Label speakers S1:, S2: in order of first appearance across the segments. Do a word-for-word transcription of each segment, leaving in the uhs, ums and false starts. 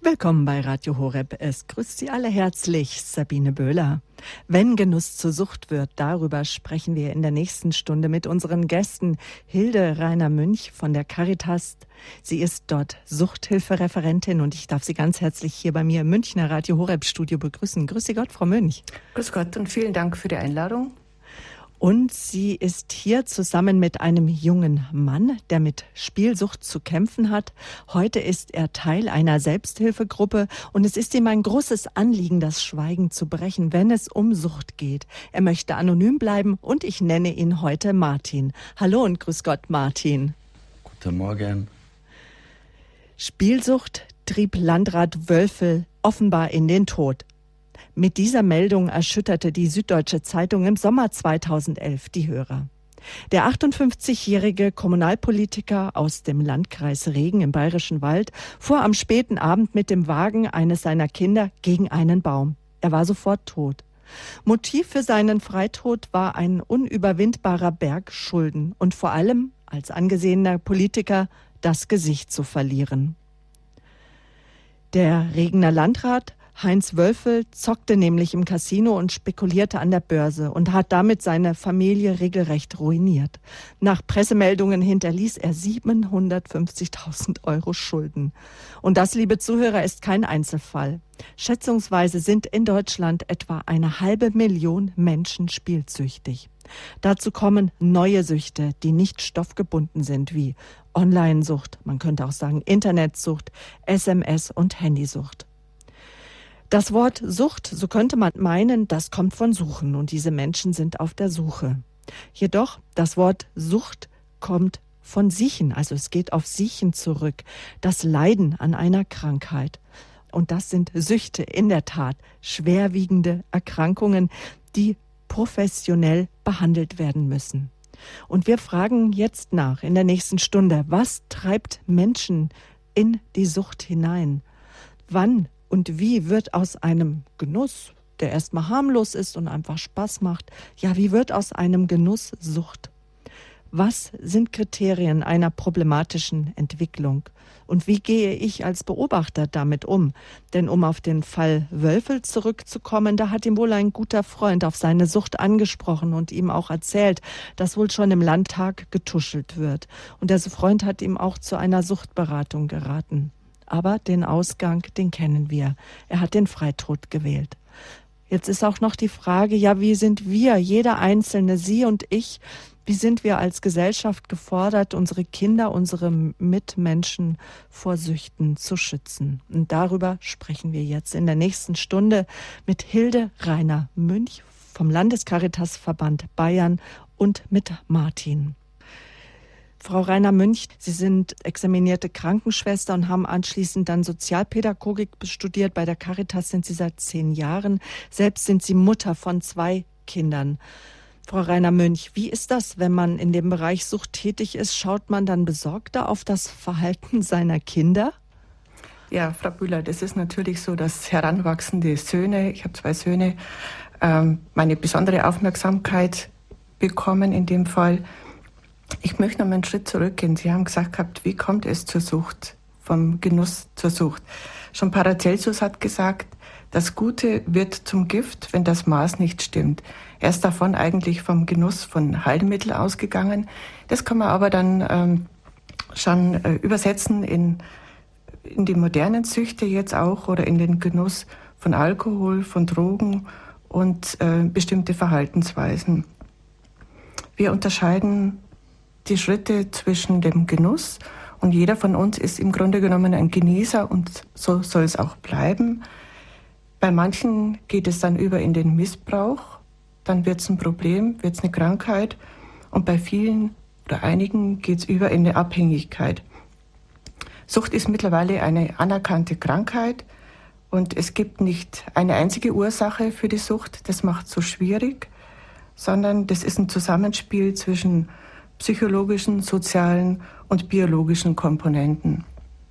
S1: Willkommen bei Radio Horeb. Es grüßt Sie alle herzlich, Sabine Böhler. Wenn Genuss zur Sucht wird, darüber sprechen wir in der nächsten Stunde mit unseren Gästen. Hilde Rainer-Münch von der Caritas. Sie ist dort Suchthilfereferentin und ich darf Sie ganz herzlich hier bei mir im Münchner Radio Horeb Studio begrüßen. Grüße Gott, Frau Münch.
S2: Grüß Gott und vielen Dank für die Einladung.
S1: Und sie ist hier zusammen mit einem jungen Mann, der mit Spielsucht zu kämpfen hat. Heute ist er Teil einer Selbsthilfegruppe und es ist ihm ein großes Anliegen, das Schweigen zu brechen, wenn es um Sucht geht. Er möchte anonym bleiben und ich nenne ihn heute Martin. Hallo und grüß Gott, Martin.
S3: Guten Morgen.
S1: Spielsucht trieb Landrat Wölfel offenbar in den Tod. Mit dieser Meldung erschütterte die Süddeutsche Zeitung im Sommer zweitausendelf die Hörer. Der achtundfünfzigjährige Kommunalpolitiker aus dem Landkreis Regen im Bayerischen Wald fuhr am späten Abend mit dem Wagen eines seiner Kinder gegen einen Baum. Er war sofort tot. Motiv für seinen Freitod war ein unüberwindbarer Berg Schulden und vor allem, als angesehener Politiker, das Gesicht zu verlieren. Der Regener Landrat Heinz Wölfel zockte nämlich im Casino und spekulierte an der Börse und hat damit seine Familie regelrecht ruiniert. Nach Pressemeldungen hinterließ er siebenhundertfünfzigtausend Euro Schulden. Und das, liebe Zuhörer, ist kein Einzelfall. Schätzungsweise sind in Deutschland etwa eine halbe Million Menschen spielsüchtig. Dazu kommen neue Süchte, die nicht stoffgebunden sind, wie Online-Sucht, man könnte auch sagen Internetsucht, S M S- und Handysucht. Das Wort Sucht, so könnte man meinen, das kommt von Suchen und diese Menschen sind auf der Suche. Jedoch, das Wort Sucht kommt von Siechen, also es geht auf Siechen zurück, das Leiden an einer Krankheit. Und das sind Süchte, in der Tat, schwerwiegende Erkrankungen, die professionell behandelt werden müssen. Und wir fragen jetzt nach, in der nächsten Stunde, was treibt Menschen in die Sucht hinein? Wann und wie wird aus einem Genuss, der erstmal harmlos ist und einfach Spaß macht, ja, wie wird aus einem Genuss Sucht? Was sind Kriterien einer problematischen Entwicklung? Und wie gehe ich als Beobachter damit um? Denn um auf den Fall Wölfel zurückzukommen, da hat ihm wohl ein guter Freund auf seine Sucht angesprochen und ihm auch erzählt, dass wohl schon im Landtag getuschelt wird. Und der Freund hat ihm auch zu einer Suchtberatung geraten. Aber den Ausgang, den kennen wir. Er hat den Freitod gewählt. Jetzt ist auch noch die Frage, ja, wie sind wir, jeder Einzelne, Sie und ich, wie sind wir als Gesellschaft gefordert, unsere Kinder, unsere Mitmenschen vor Süchten zu schützen? Und darüber sprechen wir jetzt in der nächsten Stunde mit Hilde Rainer-Münch vom Landescaritasverband Bayern und mit Martin. Frau Rainer-Münch, Sie sind examinierte Krankenschwester und haben anschließend dann Sozialpädagogik studiert. Bei der Caritas sind Sie seit zehn Jahren. Selbst sind Sie Mutter von zwei Kindern. Frau Rainer-Münch, wie ist das, wenn man in dem Bereich Sucht tätig ist? Schaut man dann besorgter auf das Verhalten seiner Kinder?
S2: Ja, Frau Bühler, das ist natürlich so, dass heranwachsende Söhne, ich habe zwei Söhne, ähm, meine besondere Aufmerksamkeit bekommen in dem Fall. Ich möchte noch mal einen Schritt zurückgehen. Sie haben gesagt gehabt, wie kommt es zur Sucht, vom Genuss zur Sucht? Schon Paracelsus hat gesagt, das Gute wird zum Gift, wenn das Maß nicht stimmt. Er ist davon eigentlich vom Genuss von Heilmitteln ausgegangen. Das kann man aber dann ähm, schon äh, übersetzen in, in die modernen Süchte jetzt auch oder in den Genuss von Alkohol, von Drogen und äh, bestimmte Verhaltensweisen. Wir unterscheiden die Schritte zwischen dem Genuss und jeder von uns ist im Grunde genommen ein Genießer und so soll es auch bleiben. Bei manchen geht es dann über in den Missbrauch, dann wird es ein Problem, wird es eine Krankheit und bei vielen oder einigen geht es über in eine Abhängigkeit. Sucht ist mittlerweile eine anerkannte Krankheit und es gibt nicht eine einzige Ursache für die Sucht, das macht es so schwierig, sondern das ist ein Zusammenspiel zwischen psychologischen, sozialen und biologischen Komponenten.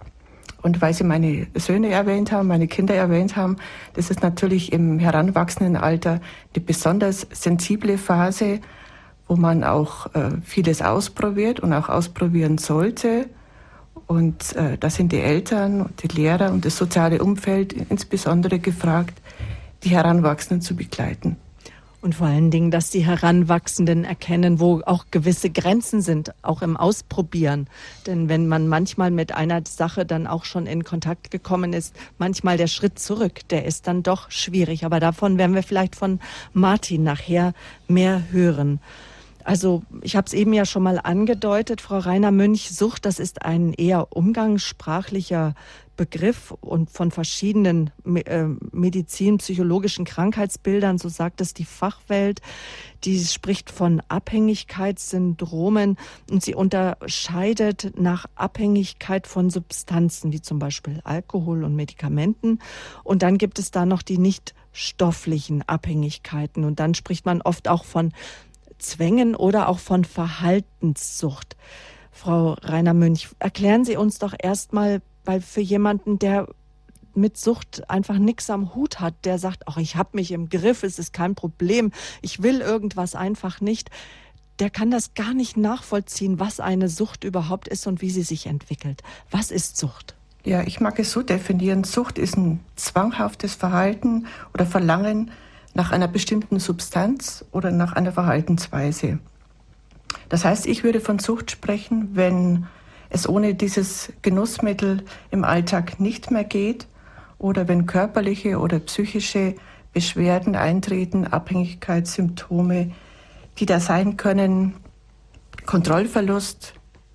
S2: Und weil Sie meine Söhne erwähnt haben, meine Kinder erwähnt haben, das ist natürlich im heranwachsenden Alter eine besonders sensible Phase, wo man auch äh, vieles ausprobiert und auch ausprobieren sollte. Und äh, da sind die Eltern und die Lehrer und das soziale Umfeld insbesondere gefragt, die Heranwachsenden zu begleiten.
S1: Und vor allen Dingen, dass die Heranwachsenden erkennen, wo auch gewisse Grenzen sind, auch im Ausprobieren. Denn wenn man manchmal mit einer Sache dann auch schon in Kontakt gekommen ist, manchmal der Schritt zurück, der ist dann doch schwierig. Aber davon werden wir vielleicht von Martin nachher mehr hören. Also ich habe es eben ja schon mal angedeutet, Frau Rainer-Münch, Sucht, das ist ein eher umgangssprachlicher Begriff und von verschiedenen äh, medizin-psychologischen Krankheitsbildern, so sagt es die Fachwelt. Die spricht von Abhängigkeitssyndromen und sie unterscheidet nach Abhängigkeit von Substanzen, wie zum Beispiel Alkohol und Medikamenten. Und dann gibt es da noch die nicht stofflichen Abhängigkeiten. Und dann spricht man oft auch von Zwängen oder auch von Verhaltenssucht. Frau Rainer-Münch, erklären Sie uns doch erstmal, weil für jemanden, der mit Sucht einfach nichts am Hut hat, der sagt, ach, ich habe mich im Griff, es ist kein Problem, ich will irgendwas einfach nicht, der kann das gar nicht nachvollziehen, was eine Sucht überhaupt ist und wie sie sich entwickelt. Was ist Sucht?
S2: Ja, ich mag es so definieren, Sucht ist ein zwanghaftes Verhalten oder Verlangen nach einer bestimmten Substanz oder nach einer Verhaltensweise. Das heißt, ich würde von Sucht sprechen, wenn es ohne dieses Genussmittel im Alltag nicht mehr geht oder wenn körperliche oder psychische Beschwerden eintreten, Abhängigkeitssymptome, die da sein können, Kontrollverlust,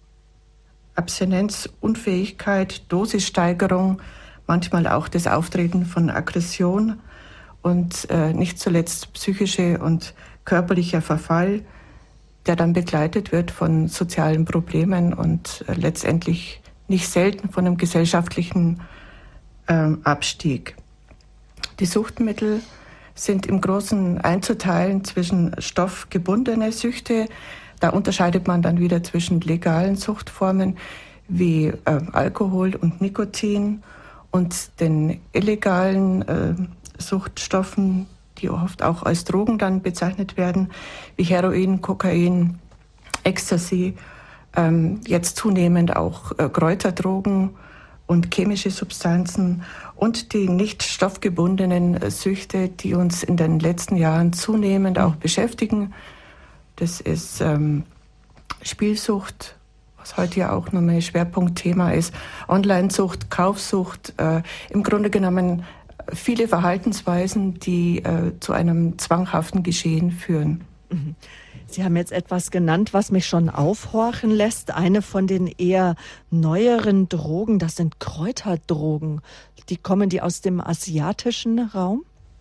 S2: Abstinenz, Unfähigkeit, Dosissteigerung, manchmal auch das Auftreten von Aggression und äh, nicht zuletzt psychische und körperlicher Verfall, der dann begleitet wird von sozialen Problemen und äh, letztendlich nicht selten von einem gesellschaftlichen ähm, Abstieg. Die Suchtmittel sind im Großen einzuteilen zwischen stoffgebundene Süchte. Da unterscheidet man dann wieder zwischen legalen Suchtformen wie äh, Alkohol und Nikotin und den illegalen äh, Suchtstoffen, die oft auch als Drogen dann bezeichnet werden, wie Heroin, Kokain, Ecstasy, ähm, jetzt zunehmend auch äh, Kräuterdrogen und chemische Substanzen und die nicht stoffgebundenen äh, Süchte, die uns in den letzten Jahren zunehmend auch beschäftigen. Das ist ähm, Spielsucht, was heute ja auch nochmal ein Schwerpunktthema ist, Online-Sucht, Kaufsucht, äh, im Grunde genommen viele Verhaltensweisen, die äh, zu einem zwanghaften Geschehen führen.
S1: Sie haben jetzt etwas genannt, was mich schon aufhorchen lässt. Eine von den eher neueren Drogen, das sind Kräuterdrogen. Die kommen die aus dem asiatischen Raum?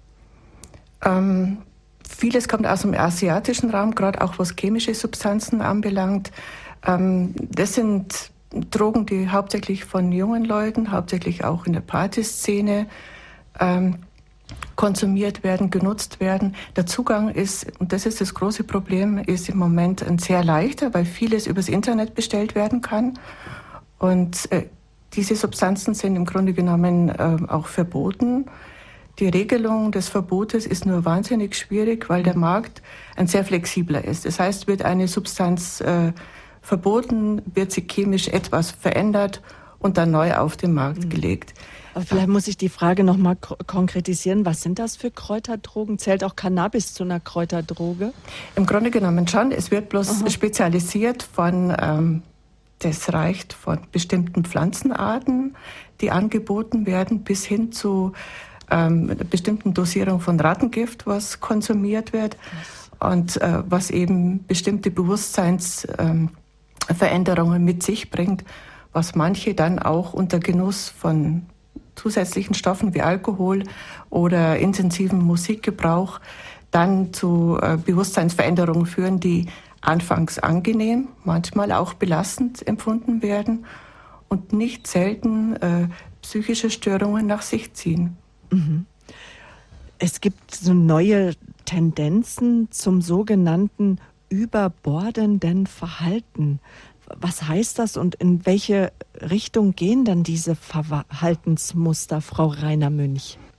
S2: Ähm, vieles kommt aus dem asiatischen Raum, gerade auch was chemische Substanzen anbelangt. Ähm, das sind Drogen, die hauptsächlich von jungen Leuten, hauptsächlich auch in der Partyszene, Ähm, konsumiert werden, genutzt werden. Der Zugang ist, und das ist das große Problem, ist im Moment ein sehr leichter, weil vieles übers Internet bestellt werden kann. Und äh, diese Substanzen sind im Grunde genommen äh, auch verboten. Die Regelung des Verbotes ist nur wahnsinnig schwierig, weil der Markt ein sehr flexibler ist. Das heißt, wird eine Substanz äh, verboten, wird sie chemisch etwas verändert und dann neu auf den Markt mhm. gelegt.
S1: Aber vielleicht muss ich die Frage noch mal k- konkretisieren. Was sind das für Kräuterdrogen? Zählt auch Cannabis zu einer Kräuterdroge?
S2: Im Grunde genommen schon. Es wird bloß Aha. spezialisiert von, ähm, das reicht von bestimmten Pflanzenarten, die angeboten werden, bis hin zu ähm, einer bestimmten Dosierung von Rattengift, was konsumiert wird. Was? Und äh, was eben bestimmte Bewusstseinsveränderungen ähm, mit sich bringt, was manche dann auch unter Genuss von zusätzlichen Stoffen wie Alkohol oder intensiven Musikgebrauch dann zu äh, Bewusstseinsveränderungen führen, die anfangs angenehm, manchmal auch belastend empfunden werden und nicht selten äh, psychische Störungen nach sich ziehen.
S1: Mhm. Es gibt so neue Tendenzen zum sogenannten überbordenden Verhalten. Was heißt das und in welche Richtung gehen dann diese Verhaltensmuster, Frau Rainer-Münch?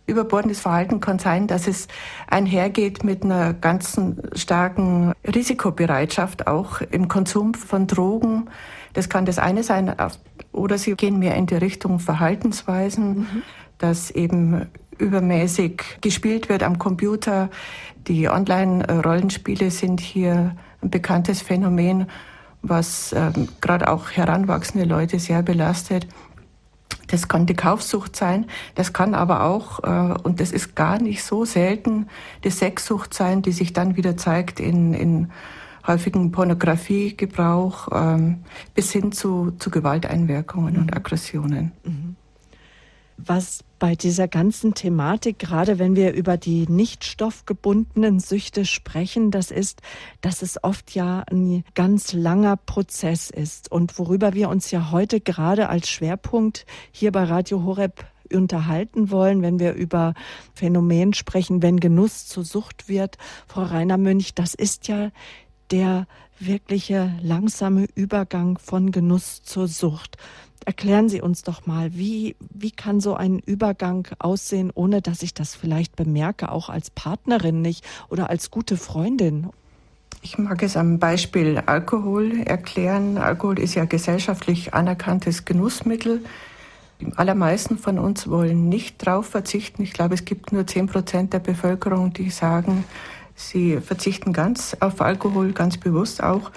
S2: überbordendes Verhalten kann sein, dass es einhergeht mit einer ganzen starken Risikobereitschaft, auch im Konsum von Drogen. Das kann das eine sein, oder sie gehen mehr in die Richtung Verhaltensweisen, mhm. dass eben übermäßig gespielt wird am Computer. Die Online-Rollenspiele sind hier ein bekanntes Phänomen, was ähm, gerade auch heranwachsende Leute sehr belastet. Das kann die Kaufsucht sein, das kann aber auch, äh, und das ist gar nicht so selten, die Sexsucht sein, die sich dann wieder zeigt in, in häufigen Pornografiegebrauch, ähm, bis hin zu, zu Gewalteinwirkungen mhm. und Aggressionen.
S1: Mhm. Was bei dieser ganzen Thematik, gerade wenn wir über die nicht stoffgebundenen Süchte sprechen, das ist, dass es oft ja ein ganz langer Prozess ist und worüber wir uns ja heute gerade als Schwerpunkt hier bei Radio Horeb unterhalten wollen, wenn wir über Phänomen sprechen, wenn Genuss zur Sucht wird. Frau Rainer-Münch, das ist ja der wirkliche langsame Übergang von Genuss zur Sucht. Erklären Sie uns doch mal, wie, wie kann so ein Übergang aussehen, ohne dass ich das vielleicht bemerke, auch als Partnerin nicht oder als gute Freundin?
S2: Ich mag es am Beispiel Alkohol erklären. Alkohol ist ja gesellschaftlich anerkanntes Genussmittel. Die allermeisten von uns wollen nicht drauf verzichten. Ich glaube, es gibt nur zehn Prozent der Bevölkerung, die sagen, sie verzichten ganz auf Alkohol, ganz bewusst auch.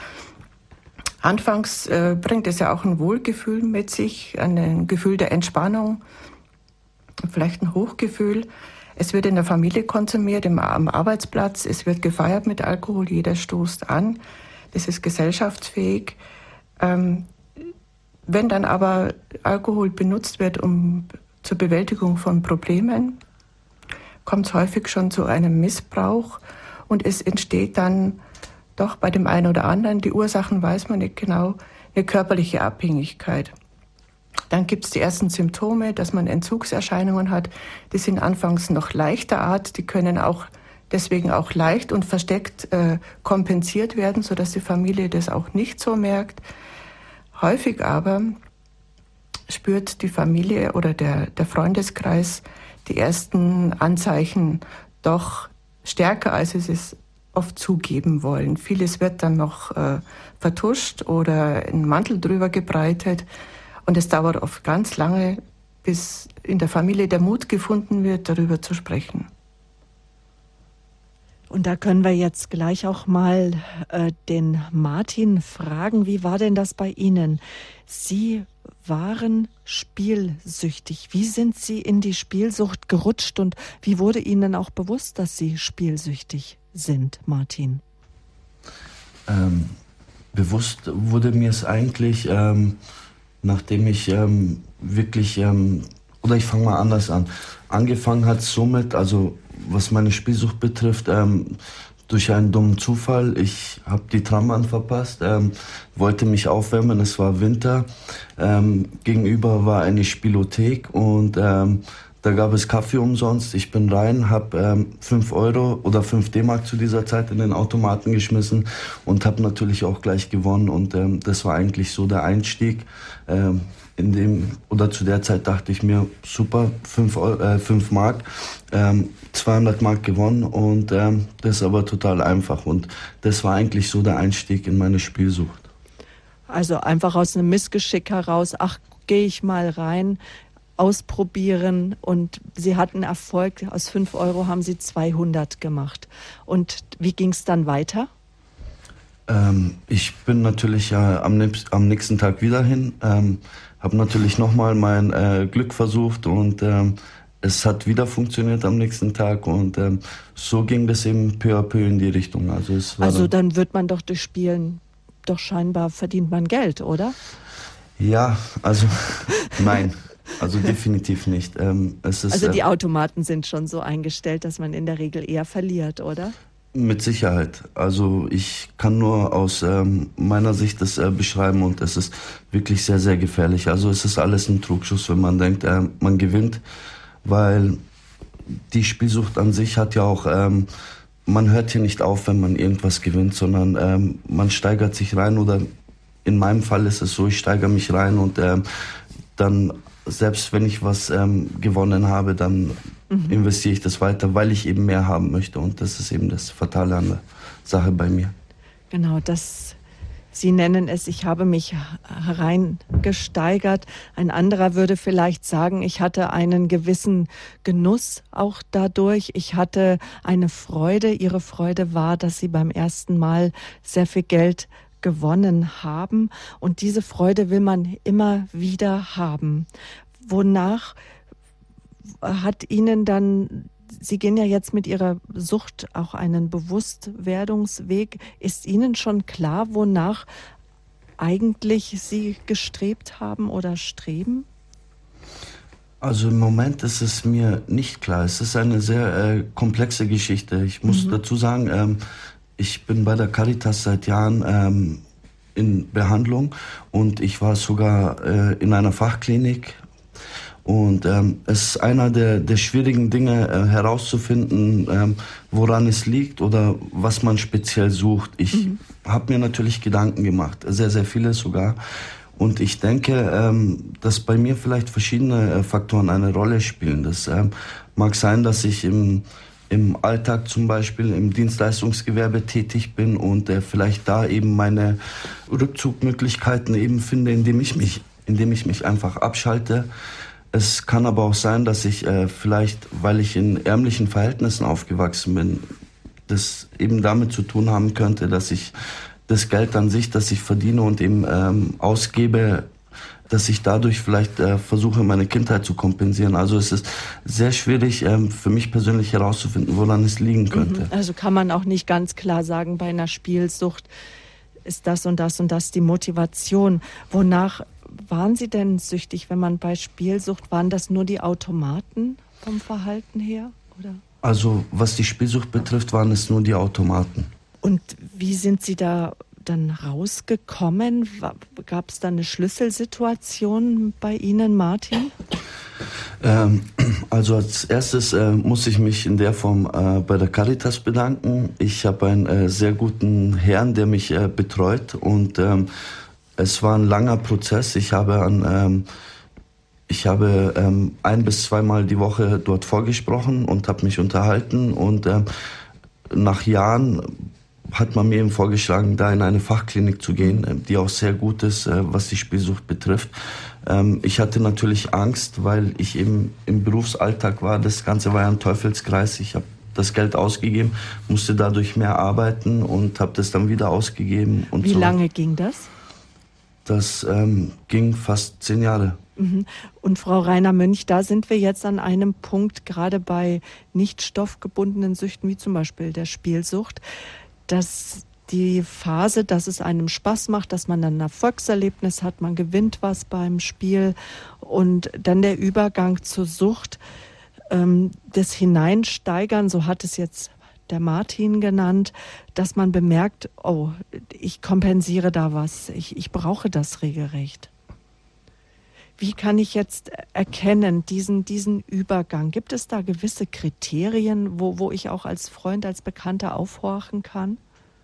S2: Anfangs äh, bringt es ja auch ein Wohlgefühl mit sich, ein Gefühl der Entspannung, vielleicht ein Hochgefühl. Es wird in der Familie konsumiert, im, am Arbeitsplatz, es wird gefeiert mit Alkohol, jeder stoßt an. Das ist gesellschaftsfähig. Ähm, wenn dann aber Alkohol benutzt wird um, zur Bewältigung von Problemen, kommt es häufig schon zu einem Missbrauch und es entsteht dann doch bei dem einen oder anderen, die Ursachen weiß man nicht genau, eine körperliche Abhängigkeit. Dann gibt es die ersten Symptome, dass man Entzugserscheinungen hat. Die sind anfangs noch leichter Art, die können auch deswegen auch leicht und versteckt äh, kompensiert werden, sodass die Familie das auch nicht so merkt. Häufig aber spürt die Familie oder der, der Freundeskreis die ersten Anzeichen doch stärker, als es ist oft zugeben wollen. Vieles wird dann noch äh, vertuscht oder ein Mantel drüber gebreitet und es dauert oft ganz lange, bis in der Familie der Mut gefunden wird, darüber zu sprechen.
S1: Und da können wir jetzt gleich auch mal äh, den Martin fragen, wie war denn das bei Ihnen? Sie waren spielsüchtig. Wie sind Sie in die Spielsucht gerutscht und wie wurde Ihnen auch bewusst, dass Sie spielsüchtig sind, Martin?
S3: Ähm, bewusst wurde mir es eigentlich, ähm, nachdem ich ähm, wirklich, ähm, oder ich fange mal anders an, angefangen hat somit, also was meine Spielsucht betrifft, ähm, durch einen dummen Zufall. Ich habe die Trambahn verpasst, ähm, wollte mich aufwärmen, es war Winter. Ähm, gegenüber war eine Spielothek und ähm, da gab es Kaffee umsonst. Ich bin rein, habe ähm, fünf Euro oder fünf D-Mark zu dieser Zeit in den Automaten geschmissen und habe natürlich auch gleich gewonnen. Und ähm, das war eigentlich so der Einstieg. Ähm, in dem, oder zu der Zeit dachte ich mir, super, fünf Mark, ähm, zweihundert Mark gewonnen und ähm, das ist aber total einfach. Und das war eigentlich so der Einstieg in meine Spielsucht.
S1: Also einfach aus einem Missgeschick heraus, ach, gehe ich mal rein, ausprobieren, und Sie hatten Erfolg. Aus fünf Euro haben Sie zweihundert gemacht. Und wie ging es dann weiter?
S3: Ähm, ich bin natürlich äh, am, am nächsten Tag wieder hin, ähm, habe natürlich nochmal mein äh, Glück versucht und ähm, es hat wieder funktioniert am nächsten Tag und ähm, so ging das eben peu à peu in die Richtung. Also, es war
S1: also
S3: dann,
S1: dann wird man doch durch Spielen, doch scheinbar verdient man Geld, oder?
S3: Ja, also nein. Also definitiv nicht. Ähm, es ist,
S1: also die
S3: äh,
S1: Automaten sind schon so eingestellt, dass man in der Regel eher verliert, oder?
S3: Mit Sicherheit. Also ich kann nur aus ähm, meiner Sicht das äh, beschreiben und es ist wirklich sehr, sehr gefährlich. Also es ist alles ein Trugschluss, wenn man denkt, äh, man gewinnt, weil die Spielsucht an sich hat ja auch, ähm, man hört hier nicht auf, wenn man irgendwas gewinnt, sondern ähm, man steigert sich rein, oder in meinem Fall ist es so, ich steigere mich rein und ähm, dann, selbst wenn ich was ähm, gewonnen habe, dann mhm. investiere ich das weiter, weil ich eben mehr haben möchte. Und das ist eben das Fatale an der Sache bei mir.
S1: Genau, das, Sie nennen es, ich habe mich hereingesteigert. Ein anderer würde vielleicht sagen, ich hatte einen gewissen Genuss auch dadurch. Ich hatte eine Freude. Ihre Freude war, dass Sie beim ersten Mal sehr viel Geld gewonnen haben. Und diese Freude will man immer wieder haben. Wonach hat Ihnen dann, Sie gehen ja jetzt mit Ihrer Sucht auch einen Bewusstwerdungsweg, ist Ihnen schon klar, wonach eigentlich Sie gestrebt haben oder streben?
S3: Also im Moment ist es mir nicht klar. Es ist eine sehr äh, komplexe Geschichte. Ich muss mhm. dazu sagen, ähm, ich bin bei der Caritas seit Jahren ähm, in Behandlung und ich war sogar äh, in einer Fachklinik. Und ähm, es ist einer der, der schwierigen Dinge äh, herauszufinden, ähm, woran es liegt oder was man speziell sucht. Ich mhm. habe mir natürlich Gedanken gemacht, sehr, sehr viele sogar. Und ich denke, ähm, dass bei mir vielleicht verschiedene äh, Faktoren eine Rolle spielen. Das ähm, mag sein, dass ich im, im Alltag zum Beispiel im Dienstleistungsgewerbe tätig bin und äh, vielleicht da eben meine Rückzugmöglichkeiten eben finde, indem ich mich, indem ich mich einfach abschalte. Es kann aber auch sein, dass ich äh, vielleicht, weil ich in ärmlichen Verhältnissen aufgewachsen bin, das eben damit zu tun haben könnte, dass ich das Geld an sich, das ich verdiene und eben ähm, ausgebe, dass ich dadurch vielleicht äh, versuche, meine Kindheit zu kompensieren. Also es ist sehr schwierig ähm, für mich persönlich herauszufinden, woran es liegen könnte.
S1: Also kann man auch nicht ganz klar sagen, bei einer Spielsucht ist das und das und das die Motivation. Wonach waren Sie denn süchtig, wenn man bei Spielsucht, waren das nur die Automaten vom Verhalten her? Oder?
S3: Also was die Spielsucht betrifft, waren es nur die Automaten.
S1: Und wie sind Sie da dann rausgekommen? Gab es da eine Schlüsselsituation bei Ihnen, Martin?
S3: Ähm, also als erstes äh, muss ich mich in der Form äh, bei der Caritas bedanken. Ich habe einen äh, sehr guten Herrn, der mich äh, betreut und ähm, es war ein langer Prozess. Ich habe an, ähm, ich habe ähm, ein bis zweimal die Woche dort vorgesprochen und habe mich unterhalten. Und ähm, nach Jahren hat man mir eben vorgeschlagen, da in eine Fachklinik zu gehen, die auch sehr gut ist, äh, was die Spielsucht betrifft. Ähm, ich hatte natürlich Angst, weil ich eben im Berufsalltag war. Das Ganze war ja ein Teufelskreis. Ich habe das Geld ausgegeben, musste dadurch mehr arbeiten und habe das dann wieder ausgegeben. Und
S1: Wie
S3: so.
S1: lange ging das?
S3: Das ähm, ging fast zehn Jahre.
S1: Und Frau Rainer-Münch, da sind wir jetzt an einem Punkt, gerade bei nicht stoffgebundenen Süchten, wie zum Beispiel der Spielsucht, dass die Phase, dass es einem Spaß macht, dass man dann ein Erfolgserlebnis hat, man gewinnt was beim Spiel und dann der Übergang zur Sucht, ähm, das Hineinsteigern, so hat es jetzt der Martin genannt, dass man bemerkt, oh, ich kompensiere da was, ich, ich brauche das regelrecht. Wie kann ich jetzt erkennen, diesen, diesen Übergang? Gibt es da gewisse Kriterien, wo, wo ich auch als Freund, als Bekannter aufhorchen kann?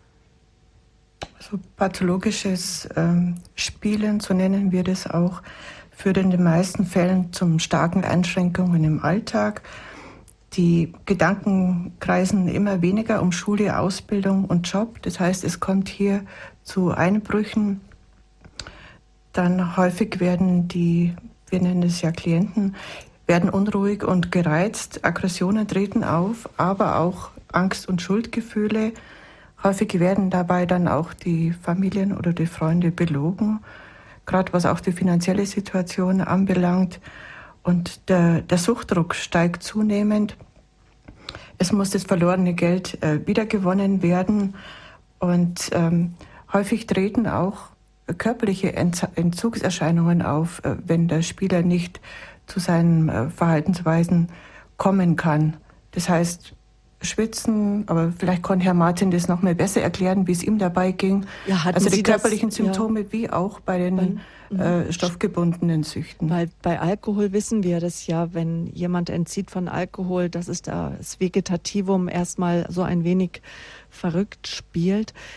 S2: Also pathologisches ähm, Spielen, so nennen wir das auch, führt in den meisten Fällen zum starken Einschränkungen im Alltag. Die Gedanken kreisen immer weniger um Schule, Ausbildung und Job. Das heißt, es kommt hier zu Einbrüchen. Dann häufig werden die, wir nennen es ja Klienten, werden unruhig und gereizt. Aggressionen treten auf, aber auch Angst- und Schuldgefühle. Häufig werden dabei dann auch die Familien oder die Freunde belogen, gerade was auch die finanzielle Situation anbelangt. Und der, der Suchtdruck steigt zunehmend. Es muss das verlorene Geld äh, wiedergewonnen werden. Und ähm, häufig treten auch körperliche Entzugserscheinungen auf, äh, wenn der Spieler nicht zu seinen äh, Verhaltensweisen kommen kann. Das heißt, schwitzen, aber vielleicht konnte Herr Martin das noch mal besser erklären, wie es ihm dabei ging.
S1: Ja,
S2: also die
S1: Sie
S2: körperlichen
S1: das,
S2: Symptome
S1: ja,
S2: wie auch bei den bei, äh, stoffgebundenen Süchten.
S1: Weil bei Alkohol wissen wir das ja, wenn jemand entzieht von Alkohol, dass es da das Vegetativum erstmal so ein wenig verrückt spielt.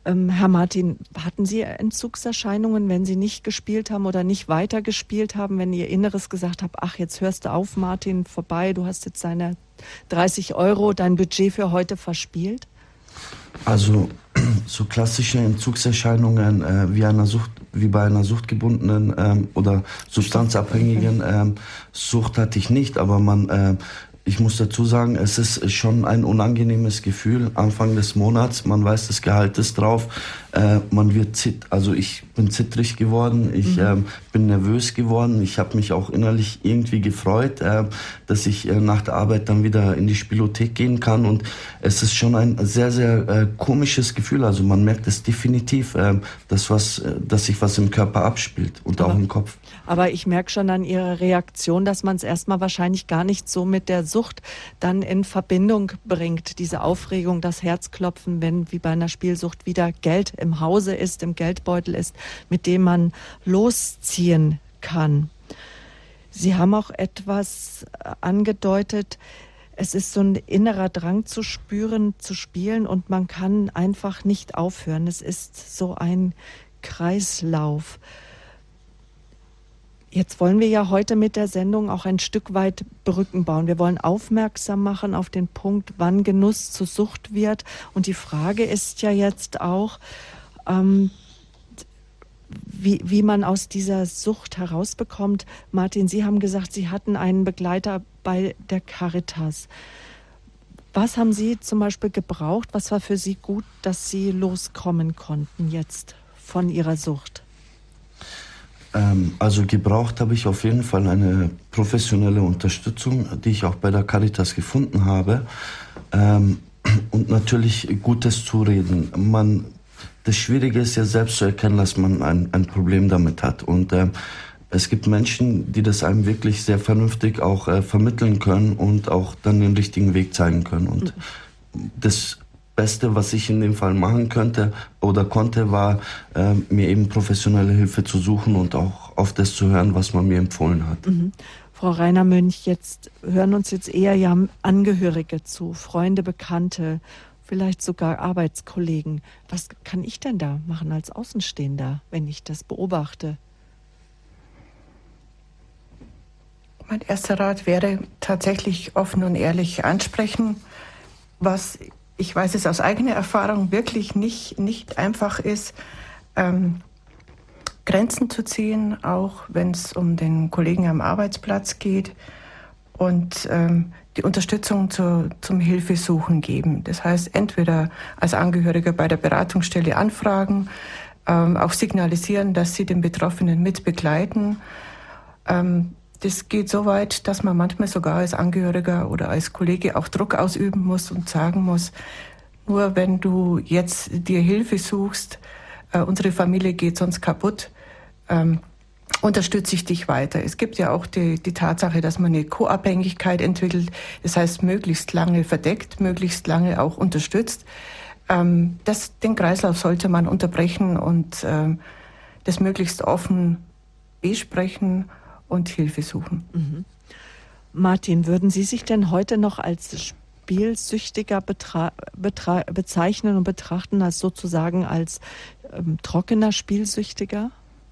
S1: Ähm, Herr Martin, hatten Sie Entzugserscheinungen, wenn Sie nicht gespielt haben oder nicht weiter gespielt haben, wenn Ihr Inneres gesagt hat, ach, jetzt hörst du auf, Martin, vorbei, du hast jetzt deine dreißig Euro, dein Budget für heute verspielt?
S3: Also so klassische Entzugserscheinungen äh, wie einer Sucht, wie bei einer suchtgebundenen ähm, oder substanzabhängigen ähm, Sucht hatte ich nicht, aber man äh, ich muss dazu sagen, es ist schon ein unangenehmes Gefühl. Anfang des Monats, man weiß, das Gehalt ist drauf, äh, man wird zitt, also ich bin zittrig geworden, ich mhm. ähm, bin nervös geworden. Ich habe mich auch innerlich irgendwie gefreut, äh, dass ich äh, nach der Arbeit dann wieder in die Spielothek gehen kann. Und es ist schon ein sehr, sehr äh, komisches Gefühl. Also man merkt es definitiv, äh, dass, was, äh, dass sich was im Körper abspielt und aber, auch im Kopf.
S1: Aber ich merke schon an Ihrer Reaktion, dass man es erstmal wahrscheinlich gar nicht so mit der Sucht dann in Verbindung bringt. Diese Aufregung, das Herzklopfen, wenn wie bei einer Spielsucht wieder Geld im Hause ist, im Geldbeutel ist, mit dem man losziehen kann. Sie haben auch etwas angedeutet, es ist so ein innerer Drang zu spüren, zu spielen und man kann einfach nicht aufhören. Es ist so ein Kreislauf. Jetzt wollen wir ja heute mit der Sendung auch ein Stück weit Brücken bauen. Wir wollen aufmerksam machen auf den Punkt, wann Genuss zur Sucht wird. Und die Frage ist ja jetzt auch, ähm, wie, wie man aus dieser Sucht herausbekommt. Martin, Sie haben gesagt, Sie hatten einen Begleiter bei der Caritas. Was haben Sie zum Beispiel gebraucht? Was war für Sie gut, dass Sie loskommen konnten jetzt von Ihrer Sucht?
S3: Also gebraucht habe ich auf jeden Fall eine professionelle Unterstützung, die ich auch bei der Caritas gefunden habe. Und natürlich gutes Zureden. Man, das Schwierige ist ja selbst zu erkennen, dass man ein, ein Problem damit hat. Und äh, es gibt Menschen, die das einem wirklich sehr vernünftig auch äh, vermitteln können und auch dann den richtigen Weg zeigen können. Und das Beste, was ich in dem Fall machen könnte oder konnte, war, äh, mir eben professionelle Hilfe zu suchen und auch auf das zu hören, was man mir empfohlen hat.
S1: Mhm. Frau Rainer-Münch, jetzt hören uns jetzt eher ja Angehörige zu, Freunde, Bekannte, vielleicht sogar Arbeitskollegen. Was kann ich denn da machen als Außenstehender, wenn ich das beobachte?
S2: Mein erster Rat wäre tatsächlich offen und ehrlich ansprechen, was ich weiß es aus eigener Erfahrung wirklich nicht, nicht einfach ist, ähm, Grenzen zu ziehen, auch wenn es um den Kollegen am Arbeitsplatz geht und ähm, die Unterstützung zu, zum Hilfesuchen geben. Das heißt, entweder als Angehöriger bei der Beratungsstelle anfragen, ähm, auch signalisieren, dass sie den Betroffenen mitbegleiten. Ähm, Das geht so weit, dass man manchmal sogar als Angehöriger oder als Kollege auch Druck ausüben muss und sagen muss, nur wenn du jetzt dir Hilfe suchst, äh, unsere Familie geht sonst kaputt, ähm, unterstütze ich dich weiter. Es gibt ja auch die, die Tatsache, dass man eine Co-Abhängigkeit entwickelt, das heißt möglichst lange verdeckt, möglichst lange auch unterstützt. Ähm, das, den Kreislauf sollte man unterbrechen und ähm, das möglichst offen besprechen und Hilfe suchen.
S1: Mhm. Martin, würden Sie sich denn heute noch als Spielsüchtiger betra- betra- bezeichnen und betrachten, als sozusagen als ähm, trockener Spielsüchtiger?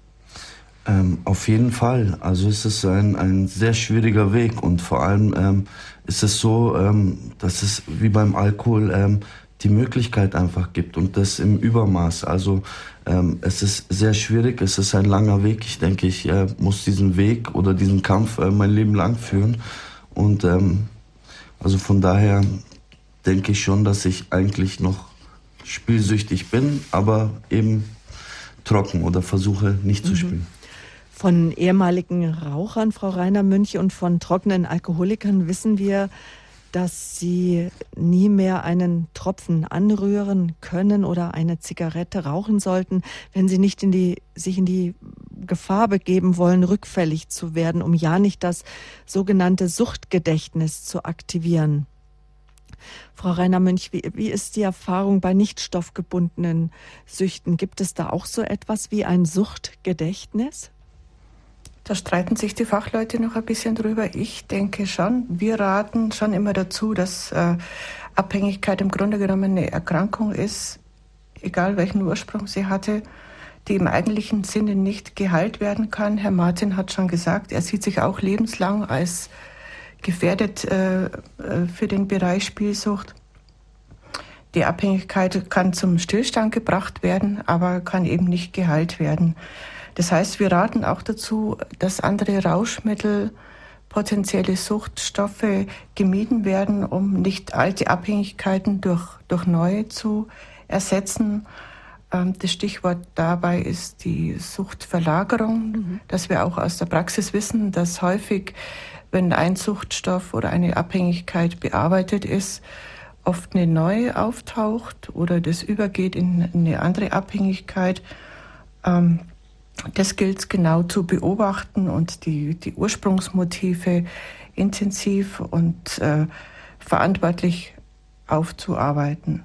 S3: Ähm, auf jeden Fall. Also es ist ein, ein sehr schwieriger Weg und vor allem ähm, ist es so, ähm, dass es wie beim Alkohol ähm, die Möglichkeit einfach gibt und das im Übermaß. Also ähm, es ist sehr schwierig, es ist ein langer Weg. Ich denke, ich äh, muss diesen Weg oder diesen Kampf äh, mein Leben lang führen. Und ähm, also von daher denke ich schon, dass ich eigentlich noch spielsüchtig bin, aber eben trocken oder versuche nicht mhm. zu spielen.
S1: Von ehemaligen Rauchern, Frau Rainer-Münch, und von trockenen Alkoholikern wissen wir, dass sie nie mehr einen Tropfen anrühren können oder eine Zigarette rauchen sollten, wenn sie nicht in die, sich in die Gefahr begeben wollen, rückfällig zu werden, um ja nicht das sogenannte Suchtgedächtnis zu aktivieren. Frau Rainer-Münch, wie, wie ist die Erfahrung bei nicht stoffgebundenen Süchten? Gibt es da auch so etwas wie ein Suchtgedächtnis?
S2: Da streiten sich die Fachleute noch ein bisschen drüber. Ich denke schon, wir raten schon immer dazu, dass äh, Abhängigkeit im Grunde genommen eine Erkrankung ist, egal welchen Ursprung sie hatte, die im eigentlichen Sinne nicht geheilt werden kann. Herr Martin hat schon gesagt, er sieht sich auch lebenslang als gefährdet äh, für den Bereich Spielsucht. Die Abhängigkeit kann zum Stillstand gebracht werden, aber kann eben nicht geheilt werden. Das heißt, wir raten auch dazu, dass andere Rauschmittel, potenzielle Suchtstoffe gemieden werden, um nicht alte Abhängigkeiten durch, durch neue zu ersetzen. Das Stichwort dabei ist die Suchtverlagerung, mhm. dass wir auch aus der Praxis wissen, dass häufig, wenn ein Suchtstoff oder eine Abhängigkeit bearbeitet ist, oft eine neue auftaucht oder das übergeht in eine andere Abhängigkeit. Das gilt genau zu beobachten und die, die Ursprungsmotive intensiv und äh, verantwortlich aufzuarbeiten.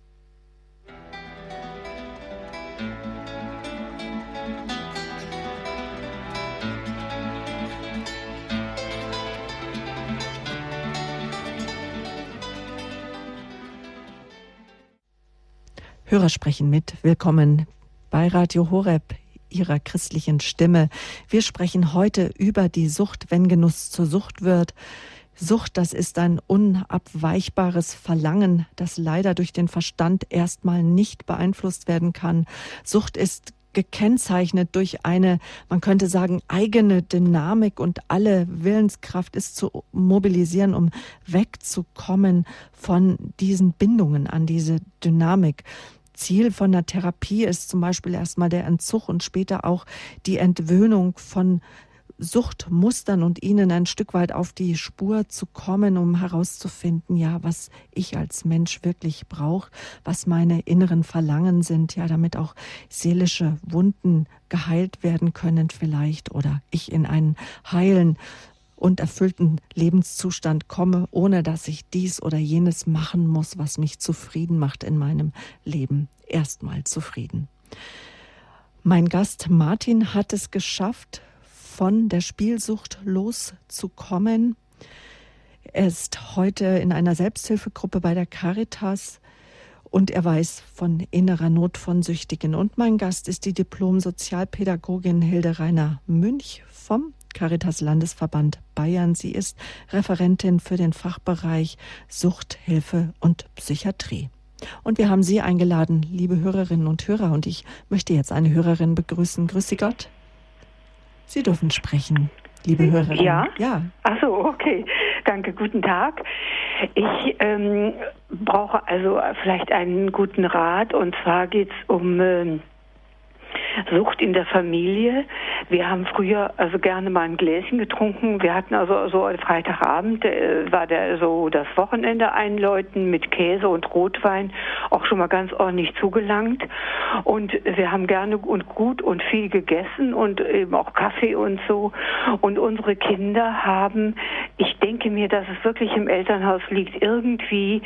S1: Hörer sprechen mit. Willkommen bei Radio Horeb, Ihrer christlichen Stimme. Wir sprechen heute über die Sucht, wenn Genuss zur Sucht wird. Sucht, das ist ein unabweichbares Verlangen, das leider durch den Verstand erstmal nicht beeinflusst werden kann. Sucht ist gekennzeichnet durch eine, man könnte sagen, eigene Dynamik, und alle Willenskraft ist zu mobilisieren, um wegzukommen von diesen Bindungen an diese Dynamik. Ziel von der Therapie ist zum Beispiel erstmal der Entzug und später auch die Entwöhnung von Suchtmustern und ihnen ein Stück weit auf die Spur zu kommen, um herauszufinden, ja, was ich als Mensch wirklich brauche, was meine inneren Verlangen sind, ja, damit auch seelische Wunden geheilt werden können vielleicht oder ich in einen heilen und erfüllten Lebenszustand komme, ohne dass ich dies oder jenes machen muss, was mich zufrieden macht in meinem Leben. Erstmal zufrieden. Mein Gast Martin hat es geschafft, von der Spielsucht loszukommen. Er ist heute in einer Selbsthilfegruppe bei der Caritas und er weiß von innerer Not von Süchtigen. Und mein Gast ist die Diplom-Sozialpädagogin Hilde Rainer-Münch vom Caritas-Landesverband Bayern. Sie ist Referentin für den Fachbereich Suchthilfe und Psychiatrie. Und wir haben Sie eingeladen, liebe Hörerinnen und Hörer. Und ich möchte jetzt eine Hörerin begrüßen. Grüß Sie Gott. Sie dürfen sprechen, liebe Hörerin.
S4: Ja?
S1: Ja.
S4: Ach so, okay. Danke, guten Tag. Ich ähm, brauche also vielleicht einen guten Rat. Und zwar geht es um ähm, Sucht in der Familie. Wir haben früher also gerne mal ein Gläschen getrunken. Wir hatten also so Freitagabend, äh, war der so das Wochenende einläuten mit Käse und Rotwein, auch schon mal ganz ordentlich zugelangt. Und wir haben gerne und gut und viel gegessen und eben auch Kaffee und so. Und unsere Kinder haben, ich denke mir, dass es wirklich im Elternhaus liegt, irgendwie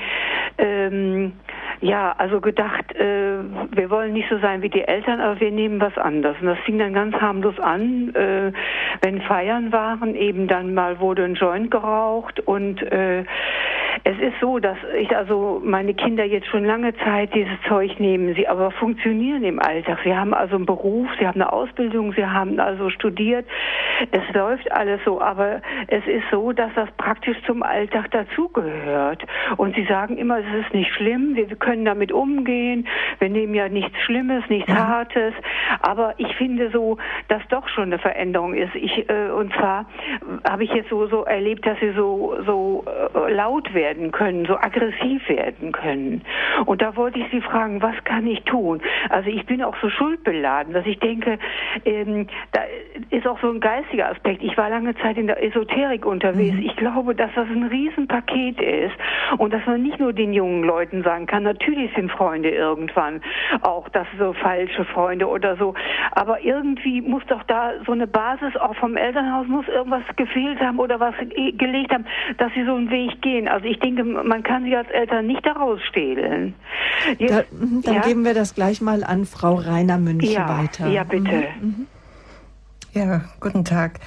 S4: ähm, ja, also gedacht, äh, wir wollen nicht so sein wie die Eltern, aber wir nehmen was anderes. Und das fing dann ganz harmlos an, äh, wenn Feiern waren, eben dann mal wurde ein Joint geraucht und äh, es ist so, dass ich also meine Kinder jetzt schon lange Zeit dieses Zeug nehmen, sie aber funktionieren im Alltag. Sie haben also einen Beruf, sie haben eine Ausbildung, sie haben also studiert. Es läuft alles so, aber es ist so, dass das praktisch zum Alltag dazugehört. Und sie sagen immer, es ist nicht schlimm, wir können damit umgehen, wir nehmen ja nichts Schlimmes, nichts ja. Hartes. Aber ich finde so, dass doch schon eine Veränderung ist. Ich, äh, und zwar habe ich jetzt so, so erlebt, dass sie so, so äh, laut werden. werden können, so aggressiv werden können. Und da wollte ich Sie fragen, was kann ich tun? Also ich bin auch so schuldbeladen, dass ich denke, ähm, da ist auch so ein geistiger Aspekt. Ich war lange Zeit in der Esoterik unterwegs. Mhm. Ich glaube, dass das ein Riesenpaket ist und dass man nicht nur den jungen Leuten sagen kann, natürlich sind Freunde irgendwann auch das so falsche Freunde oder so, aber irgendwie muss doch da so eine Basis auch vom Elternhaus, muss irgendwas gefehlt haben oder was gelegt haben, dass sie so einen Weg gehen. Also ich denke, man kann sich als Eltern nicht daraus stehlen. Jetzt,
S1: da, dann ja? geben wir das gleich mal an Frau Rainer-Münch
S4: ja,
S1: weiter.
S4: Ja, bitte.
S2: Mhm. Ja, guten Tag.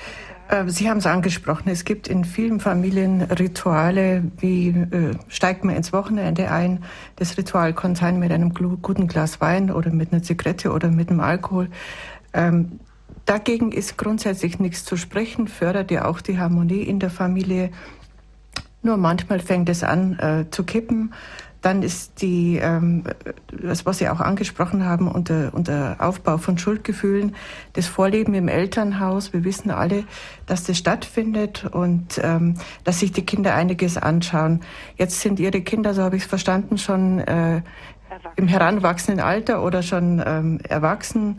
S2: Sie haben es angesprochen, es gibt in vielen Familien Rituale, wie äh, steigt man ins Wochenende ein. Das Ritual kann sein mit einem guten Glas Wein oder mit einer Zigarette oder mit einem Alkohol. Ähm, dagegen ist grundsätzlich nichts zu sprechen, fördert ja auch die Harmonie in der Familie. Nur manchmal fängt es an äh, zu kippen. Dann ist die, ähm, das, was Sie auch angesprochen haben, unter, unter Aufbau von Schuldgefühlen, das Vorleben im Elternhaus. Wir wissen alle, dass das stattfindet und ähm, dass sich die Kinder einiges anschauen. Jetzt sind Ihre Kinder, so habe ich es verstanden, schon äh, im heranwachsenden Alter oder schon ähm, erwachsen.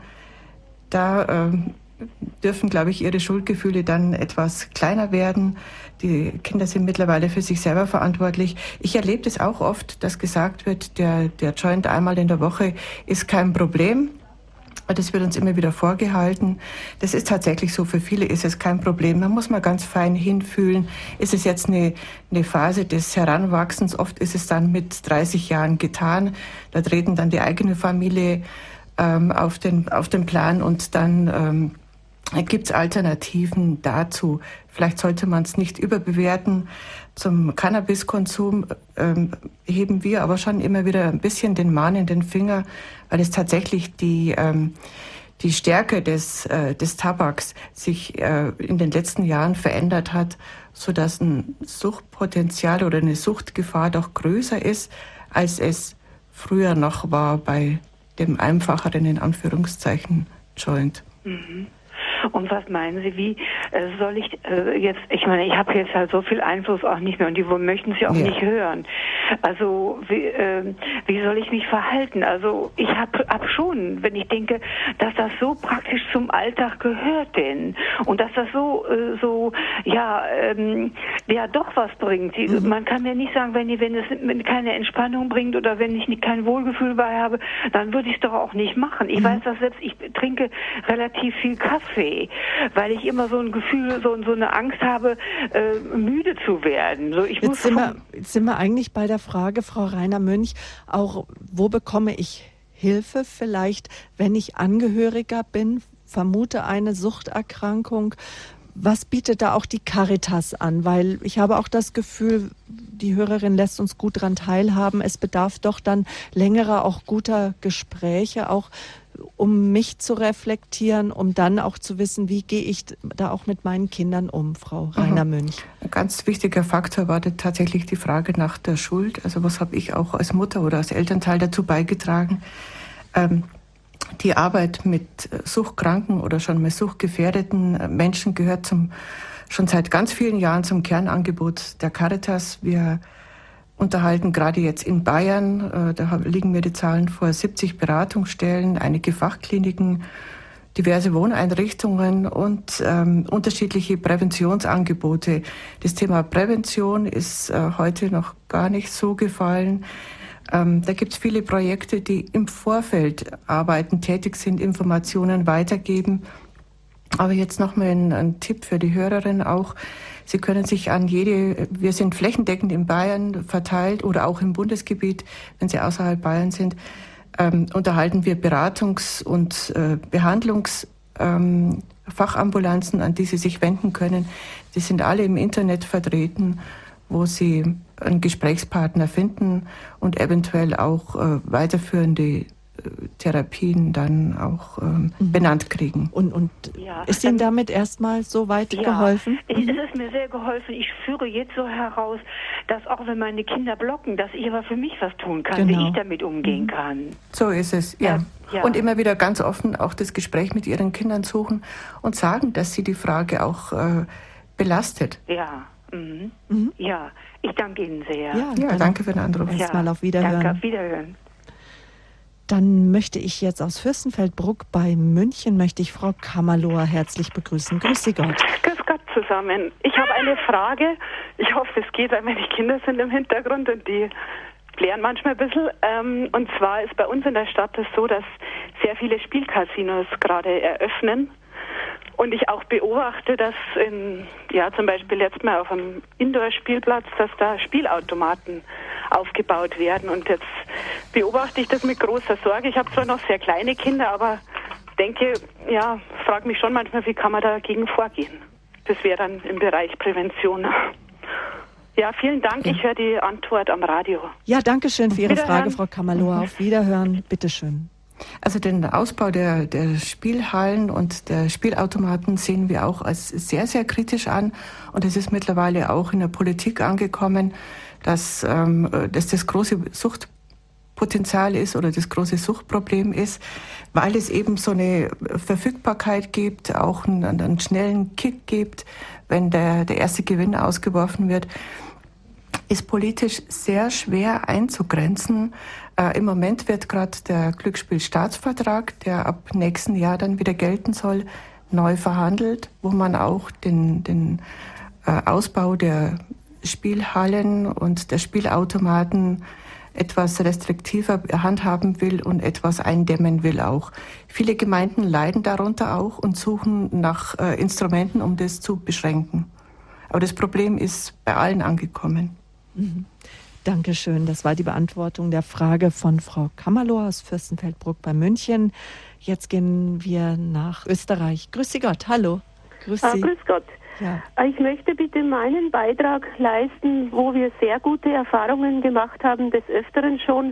S2: Da ähm, dürfen, glaube ich, ihre Schuldgefühle dann etwas kleiner werden. Die Kinder sind mittlerweile für sich selber verantwortlich. Ich erlebe das auch oft, dass gesagt wird, der, der Joint einmal in der Woche ist kein Problem. Das wird uns immer wieder vorgehalten. Das ist tatsächlich so. Für viele ist es kein Problem. Man muss mal ganz fein hinfühlen. Ist es jetzt eine, eine Phase des Heranwachsens? Oft ist es dann mit dreißig Jahren getan. Da treten dann die eigene Familie ähm, auf den, auf den Plan und dann ähm, gibt es Alternativen dazu. Vielleicht sollte man es nicht überbewerten. Zum Cannabiskonsum ähm, heben wir aber schon immer wieder ein bisschen den mahnenden Finger, weil es tatsächlich die, ähm, die Stärke des, äh, des Tabaks sich äh, in den letzten Jahren verändert hat, sodass ein Suchtpotenzial oder eine Suchtgefahr doch größer ist, als es früher noch war bei dem einfacheren, in Anführungszeichen, Joint.
S4: Mhm. Und was meinen Sie, wie äh, soll ich äh, jetzt, ich meine, ich habe jetzt halt so viel Einfluss auch nicht mehr und die möchten Sie auch ja. nicht hören. Also wie, äh, wie soll ich mich verhalten? Also ich habe hab schon, wenn ich denke, dass das so praktisch zum Alltag gehört denn und dass das so, äh, so ja, ähm, ja doch was bringt. Die, mhm. Man kann mir nicht sagen, wenn, wenn es keine Entspannung bringt oder wenn ich nicht, kein Wohlgefühl bei habe, dann würde ich es doch auch nicht machen. Ich mhm. weiß das selbst, ich trinke relativ viel Kaffee, weil ich immer so ein Gefühl, so, so eine Angst habe, äh, müde zu werden. So, ich
S1: jetzt,
S4: muss
S1: sind wir, jetzt sind wir eigentlich bei der Frage, Frau Rainer-Münch, auch wo bekomme ich Hilfe vielleicht, wenn ich Angehöriger bin, vermute eine Suchterkrankung. Was bietet da auch die Caritas an? Weil ich habe auch das Gefühl, die Hörerin lässt uns gut daran teilhaben. Es bedarf doch dann längerer, auch guter Gespräche, auch um mich zu reflektieren, um dann auch zu wissen, wie gehe ich da auch mit meinen Kindern um, Frau Rainer-Münch.
S2: Ein ganz wichtiger Faktor war tatsächlich die Frage nach der Schuld. Also was habe ich auch als Mutter oder als Elternteil dazu beigetragen? Ähm, die Arbeit mit suchtkranken oder schon mal suchtgefährdeten Menschen gehört zum, schon seit ganz vielen Jahren zum Kernangebot der Caritas. Wir unterhalten gerade jetzt in Bayern, äh, da liegen mir die Zahlen vor, siebzig Beratungsstellen, einige Fachkliniken, diverse Wohneinrichtungen und ähm, unterschiedliche Präventionsangebote. Das Thema Prävention ist äh, heute noch gar nicht so gefallen. Ähm, da gibt es viele Projekte, die im Vorfeld arbeiten, tätig sind, Informationen weitergeben. Aber jetzt nochmal ein, ein Tipp für die Hörerin auch. Sie können sich an jede, wir sind flächendeckend in Bayern verteilt oder auch im Bundesgebiet, wenn Sie außerhalb Bayern sind, ähm, unterhalten wir Beratungs- und äh, Behandlungsfachambulanzen, ähm, an die Sie sich wenden können. Die sind alle im Internet vertreten, wo Sie einen Gesprächspartner finden und eventuell auch äh, weiterführende Therapien dann auch ähm, mhm. benannt kriegen.
S1: Und, und ja, ist Ihnen damit erstmal so weit ja, geholfen?
S4: Es ist mir sehr geholfen. Ich führe jetzt so heraus, dass auch wenn meine Kinder blocken, dass ich aber für mich was tun kann, genau. wie ich damit umgehen mhm. kann.
S2: So ist es, ja. ja. Und immer wieder ganz offen auch das Gespräch mit Ihren Kindern suchen und sagen, dass sie die Frage auch äh, belastet.
S4: Ja. Mhm. Mhm. Ja, ich danke Ihnen sehr.
S2: Ja, ja danke für den Anruf.
S1: Ja, mal auf Wiederhören.
S4: Danke, auf Wiederhören.
S1: Dann möchte ich jetzt aus Fürstenfeldbruck bei München, möchte ich Frau Kammerlohr herzlich begrüßen. Grüß Sie Gott.
S5: Grüß Gott zusammen. Ich habe eine Frage. Ich hoffe, es geht, weil meine Kinder sind im Hintergrund und die klären manchmal ein bisschen. Ähm, und zwar ist bei uns in der Stadt es so, dass sehr viele Spielcasinos gerade eröffnen. Und ich auch beobachte, dass in, ja, zum Beispiel jetzt mal auf einem Indoor-Spielplatz, dass da Spielautomaten aufgebaut werden. Und jetzt beobachte ich das mit großer Sorge. Ich habe zwar noch sehr kleine Kinder, aber denke, ja, frage mich schon manchmal, wie kann man dagegen vorgehen? Das wäre dann im Bereich Prävention. Ja, vielen Dank.
S1: Ja.
S5: Ich höre die Antwort am Radio.
S1: Ja, danke schön für Ihre
S5: Wiederhören.
S1: Frage, Frau Kammerloher. Auf Wiederhören. Bitteschön.
S2: Also den Ausbau der, der Spielhallen und der Spielautomaten sehen wir auch als sehr, sehr kritisch an. Und es ist mittlerweile auch in der Politik angekommen, dass, ähm, dass das große Suchtpotenzial ist oder das große Suchtproblem ist, weil es eben so eine Verfügbarkeit gibt, auch einen, einen schnellen Kick gibt, wenn der, der erste Gewinn ausgeworfen wird. Ist politisch sehr schwer einzugrenzen. Äh, Im Moment wird gerade der Glücksspielstaatsvertrag, der ab nächsten Jahr dann wieder gelten soll, neu verhandelt, wo man auch den, den äh, Ausbau der Spielhallen und der Spielautomaten etwas restriktiver handhaben will und etwas eindämmen will auch. Viele Gemeinden leiden darunter auch und suchen nach äh, Instrumenten, um das zu beschränken. Aber das Problem ist bei allen angekommen.
S1: Mhm. Dankeschön. Das war die Beantwortung der Frage von Frau Kammerloher aus Fürstenfeldbruck bei München. Jetzt gehen wir nach Österreich. Grüß Sie Gott. Hallo. Grüß Sie.
S6: Ah, grüß Gott.
S1: Ja.
S6: Ich möchte bitte meinen Beitrag leisten, wo wir sehr gute Erfahrungen gemacht haben, des Öfteren schon,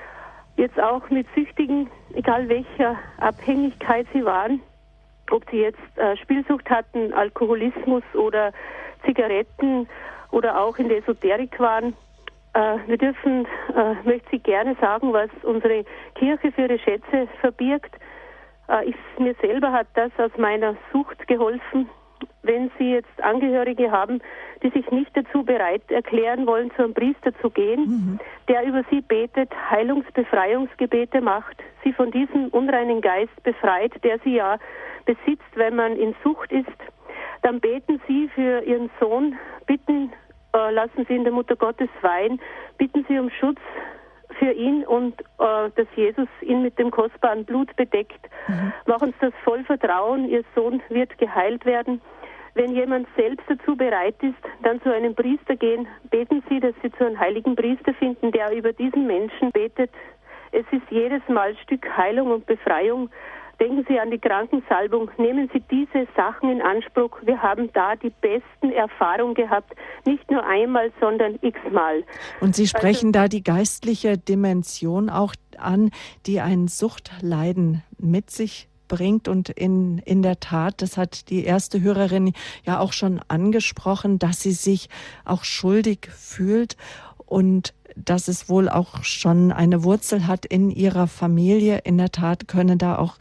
S6: jetzt auch mit Süchtigen, egal welcher Abhängigkeit sie waren, ob sie jetzt äh, Spielsucht hatten, Alkoholismus oder Zigaretten oder auch in der Esoterik waren. Äh, wir dürfen, äh, möchte ich gerne sagen, was unsere Kirche für ihre Schätze verbirgt. Äh, ich, mir selber hat das aus meiner Sucht geholfen. Wenn Sie jetzt Angehörige haben, die sich nicht dazu bereit erklären wollen, zu einem Priester zu gehen, mhm. der über sie betet, Heilungsbefreiungsgebete macht, sie von diesem unreinen Geist befreit, der sie ja besitzt, wenn man in Sucht ist, dann beten Sie für Ihren Sohn, bitten, äh, lassen Sie in der Mutter Gottes weihen, bitten Sie um Schutz für ihn und äh, dass Jesus ihn mit dem kostbaren Blut bedeckt. Mhm. Machen Sie das voll Vertrauen, Ihr Sohn wird geheilt werden. Wenn jemand selbst dazu bereit ist, dann zu einem Priester gehen, beten Sie, dass Sie zu einem heiligen Priester finden, der über diesen Menschen betet. Es ist jedes Mal Stück Heilung und Befreiung. Denken Sie an die Krankensalbung. Nehmen Sie diese Sachen in Anspruch. Wir haben da die besten Erfahrungen gehabt. Nicht nur einmal, sondern x-mal.
S1: Und Sie sprechen
S6: also,
S1: da die geistliche Dimension auch an, die ein Suchtleiden mit sich bringt. Und in, in der Tat, das hat die erste Hörerin ja auch schon angesprochen, dass sie sich auch schuldig fühlt und dass es wohl auch schon eine Wurzel hat in ihrer Familie. In der Tat können da auch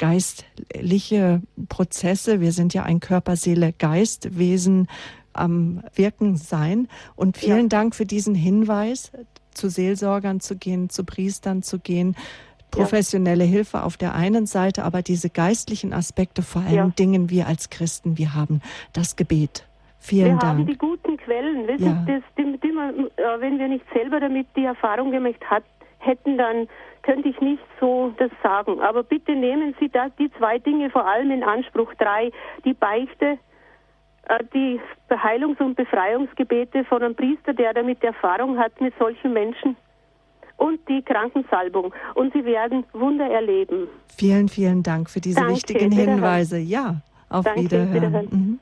S1: geistliche Prozesse, wir sind ja ein Körper-Seele-Geist-Wesen, am Wirken sein. Und vielen ja. Dank für diesen Hinweis, zu Seelsorgern zu gehen, zu Priestern zu gehen, professionelle ja. Hilfe auf der einen Seite, aber diese geistlichen Aspekte, vor allem ja. Dingen wir als Christen, wir haben das Gebet. Vielen
S6: wir
S1: Dank.
S6: Wir haben die guten Quellen, wissen,
S1: ja.
S6: das, die, die man, äh, wenn wir nicht selber damit die Erfahrung gemacht hat, hätten, dann könnte ich nicht so das sagen. Aber bitte nehmen Sie das, die zwei Dinge vor allem in Anspruch. Drei, die Beichte, äh, die Heilungs- und Befreiungsgebete von einem Priester, der damit Erfahrung hat mit solchen Menschen, und die Krankensalbung. Und Sie werden Wunder erleben.
S1: Vielen, vielen Dank für diese
S6: Danke,
S1: wichtigen Hinweise. Ja, auf
S6: Danke,
S1: Wiederhören.
S6: Wiederhören.
S1: Mhm.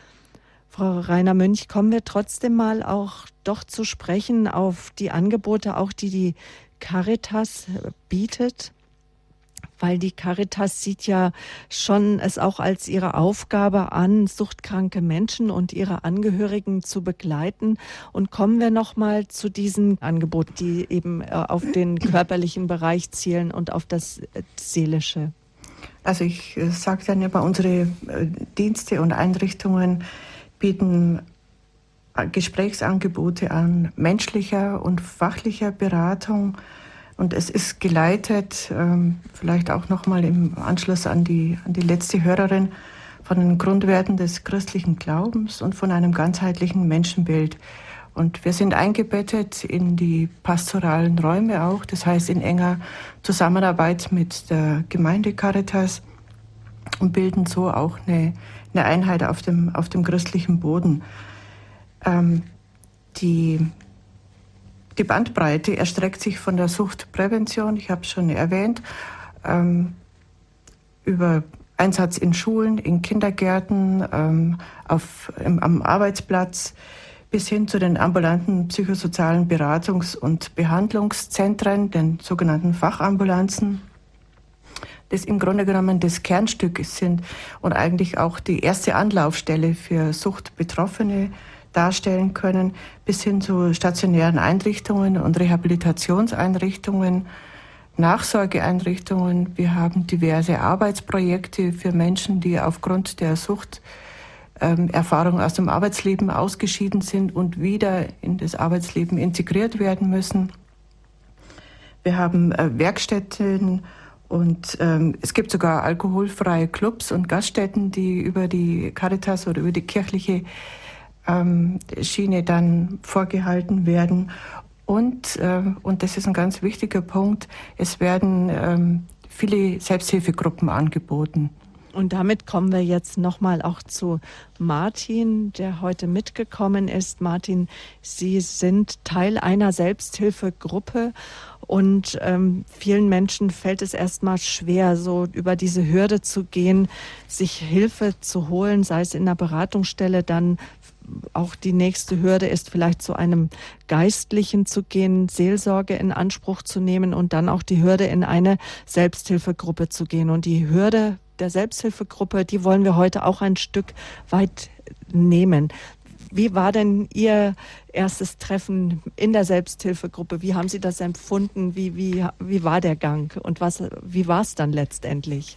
S1: Frau Rainer-Münch, kommen wir trotzdem mal auch doch zu sprechen auf die Angebote, auch die die Caritas bietet, weil die Caritas sieht ja schon es auch als ihre Aufgabe an, suchtkranke Menschen und ihre Angehörigen zu begleiten. Und kommen wir noch mal zu diesen Angeboten, die eben auf den körperlichen Bereich zielen und auf das Seelische.
S2: Also ich sage dann immer, unsere Dienste und Einrichtungen bieten Gesprächsangebote an, menschlicher und fachlicher Beratung. Und es ist geleitet, ähm, vielleicht auch nochmal im Anschluss an die, an die letzte Hörerin, von den Grundwerten des christlichen Glaubens und von einem ganzheitlichen Menschenbild. Und wir sind eingebettet in die pastoralen Räume auch, das heißt in enger Zusammenarbeit mit der Gemeinde Caritas und bilden so auch eine, eine Einheit auf dem, auf dem christlichen Boden. Ähm, die Die Bandbreite erstreckt sich von der Suchtprävention, ich habe es schon erwähnt, ähm, über Einsatz in Schulen, in Kindergärten, ähm, auf, im, am Arbeitsplatz, bis hin zu den ambulanten psychosozialen Beratungs- und Behandlungszentren, den sogenannten Fachambulanzen, das im Grunde genommen das Kernstück sind und eigentlich auch die erste Anlaufstelle für Suchtbetroffene darstellen können, bis hin zu stationären Einrichtungen und Rehabilitationseinrichtungen, Nachsorgeeinrichtungen. Wir haben diverse Arbeitsprojekte für Menschen, die aufgrund der Suchterfahrung aus dem Arbeitsleben ausgeschieden sind und wieder in das Arbeitsleben integriert werden müssen. Wir haben äh, Werkstätten und ähm, es gibt sogar alkoholfreie Clubs und Gaststätten, die über die Caritas oder über die kirchliche ähm, Schiene dann vorgehalten werden. Und, äh, und das ist ein ganz wichtiger Punkt, es werden ähm, viele Selbsthilfegruppen angeboten.
S1: Und damit kommen wir jetzt nochmal auch zu Martin, der heute mitgekommen ist. Martin, Sie sind Teil einer Selbsthilfegruppe und ähm, vielen Menschen fällt es erstmal schwer, so über diese Hürde zu gehen, sich Hilfe zu holen, sei es in einer Beratungsstelle, dann auch die nächste Hürde ist vielleicht zu einem Geistlichen zu gehen, Seelsorge in Anspruch zu nehmen und dann auch die Hürde in eine Selbsthilfegruppe zu gehen. Und die Hürde der Selbsthilfegruppe, die wollen wir heute auch ein Stück weit nehmen. Wie war denn Ihr erstes Treffen in der Selbsthilfegruppe? Wie haben Sie das empfunden? Wie, wie, wie war der Gang? Und was, wie war es dann letztendlich?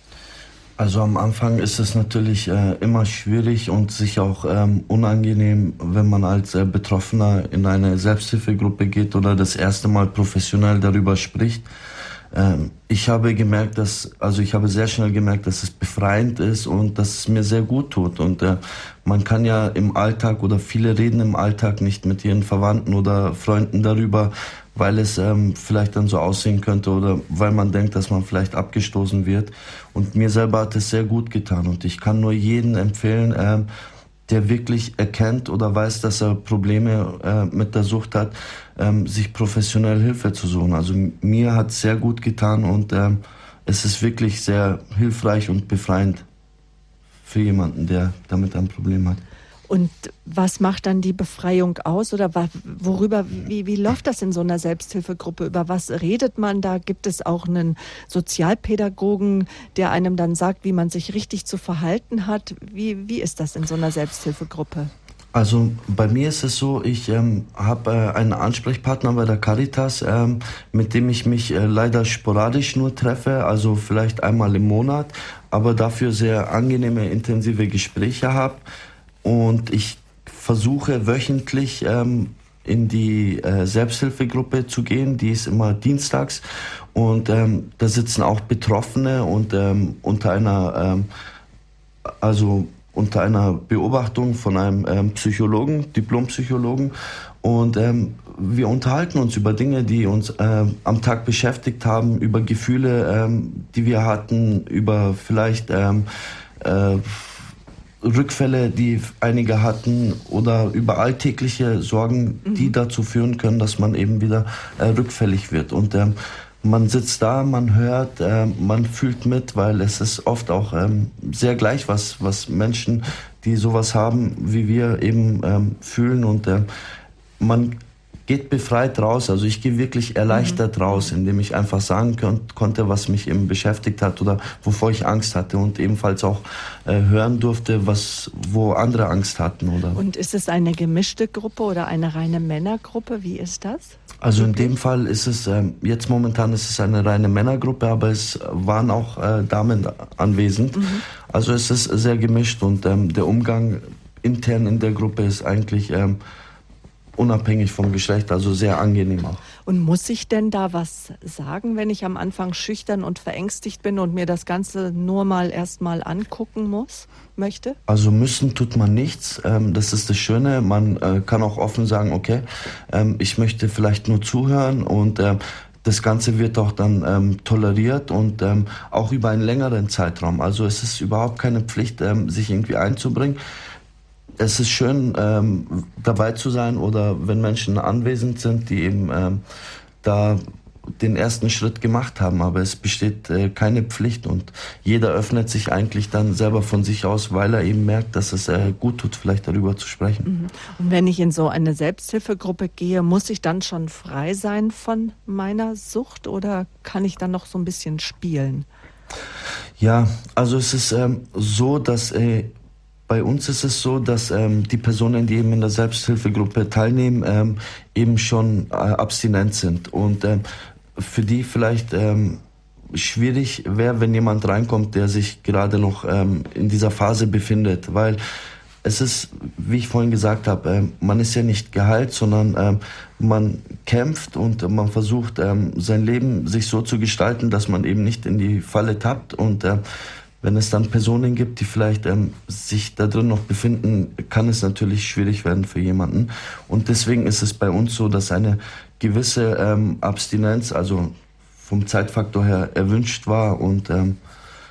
S3: Also am Anfang ist es natürlich äh, immer schwierig und sich auch ähm, unangenehm, wenn man als äh, Betroffener in eine Selbsthilfegruppe geht oder das erste Mal professionell darüber spricht. Ähm, ich habe gemerkt, dass, also ich habe sehr schnell gemerkt, dass es befreiend ist und dass es mir sehr gut tut. Und äh, man kann ja im Alltag oder viele reden im Alltag nicht mit ihren Verwandten oder Freunden darüber, weil es ähm, vielleicht dann so aussehen könnte oder weil man denkt, dass man vielleicht abgestoßen wird. Und mir selber hat es sehr gut getan. Und ich kann nur jeden empfehlen, ähm, der wirklich erkennt oder weiß, dass er Probleme äh, mit der Sucht hat, ähm, sich professionell Hilfe zu suchen. Also mir hat es sehr gut getan und ähm, es ist wirklich sehr hilfreich und befreiend für jemanden, der damit ein Problem hat.
S1: Und was macht dann die Befreiung aus oder worüber, wie, wie läuft das in so einer Selbsthilfegruppe? Über was redet man da? Gibt es auch einen Sozialpädagogen, der einem dann sagt, wie man sich richtig zu verhalten hat? Wie, wie ist das in so einer Selbsthilfegruppe?
S3: Also bei mir ist es so, ich ähm, habe äh, einen Ansprechpartner bei der Caritas, ähm, mit dem ich mich äh, leider sporadisch nur treffe, also vielleicht einmal im Monat, aber dafür sehr angenehme, intensive Gespräche habe. Und ich versuche wöchentlich ähm, in die äh, Selbsthilfegruppe zu gehen, die ist immer dienstags und ähm, da sitzen auch Betroffene und ähm, unter einer, ähm, also unter einer Beobachtung von einem ähm, Psychologen, Diplompsychologen und ähm, wir unterhalten uns über Dinge, die uns äh, am Tag beschäftigt haben, über Gefühle, ähm, die wir hatten, über vielleicht ähm, äh, Rückfälle, die einige hatten oder über alltägliche Sorgen, mhm. die dazu führen können, dass man eben wieder äh, rückfällig wird. Und ähm, man sitzt da, man hört, äh, man fühlt mit, weil es ist oft auch ähm, sehr gleich, was, was Menschen, die sowas haben, wie wir eben ähm, fühlen. Und äh, man geht befreit raus. Also ich gehe wirklich erleichtert mhm. raus, indem ich einfach sagen kon- konnte, was mich eben beschäftigt hat oder wovor ich Angst hatte und ebenfalls auch äh, hören durfte, was, wo andere Angst hatten. Oder?
S1: Und ist es eine gemischte Gruppe oder eine reine Männergruppe? Wie ist das?
S3: Also in dem Fall ist es, äh, jetzt momentan ist es eine reine Männergruppe, aber es waren auch äh, Damen anwesend. Mhm. Also es ist sehr gemischt und ähm, der Umgang intern in der Gruppe ist eigentlich ähm, unabhängig vom Geschlecht, also sehr angenehm auch.
S1: Und muss ich denn da was sagen, wenn ich am Anfang schüchtern und verängstigt bin und mir das Ganze nur mal erstmal angucken muss, möchte?
S3: Also müssen tut man nichts, ähm, das ist das Schöne, man äh, kann auch offen sagen, okay, ähm, ich möchte vielleicht nur zuhören und äh, das Ganze wird auch dann ähm, toleriert und ähm, auch über einen längeren Zeitraum. Also es ist überhaupt keine Pflicht, ähm, sich irgendwie einzubringen. Es ist schön, ähm, dabei zu sein oder wenn Menschen anwesend sind, die eben ähm, da den ersten Schritt gemacht haben, aber es besteht äh, keine Pflicht und jeder öffnet sich eigentlich dann selber von sich aus, weil er eben merkt, dass es äh, gut tut, vielleicht darüber zu sprechen.
S1: Und wenn ich in so eine Selbsthilfegruppe gehe, muss ich dann schon frei sein von meiner Sucht oder kann ich dann noch so ein bisschen spielen?
S3: Ja, also es ist ähm, so, dass äh, bei uns ist es so, dass ähm, die Personen, die eben in der Selbsthilfegruppe teilnehmen, ähm, eben schon äh, abstinent sind und ähm, für die vielleicht ähm, schwierig wäre, wenn jemand reinkommt, der sich gerade noch ähm, in dieser Phase befindet, weil es ist, wie ich vorhin gesagt habe, äh, man ist ja nicht geheilt, sondern ähm, man kämpft und äh, man versucht, ähm, sein Leben sich so zu gestalten, dass man eben nicht in die Falle tappt und äh, wenn es dann Personen gibt, die vielleicht ähm, sich da drin noch befinden, kann es natürlich schwierig werden für jemanden. Und deswegen ist es bei uns so, dass eine gewisse ähm, Abstinenz, also vom Zeitfaktor her, erwünscht war. Und ähm,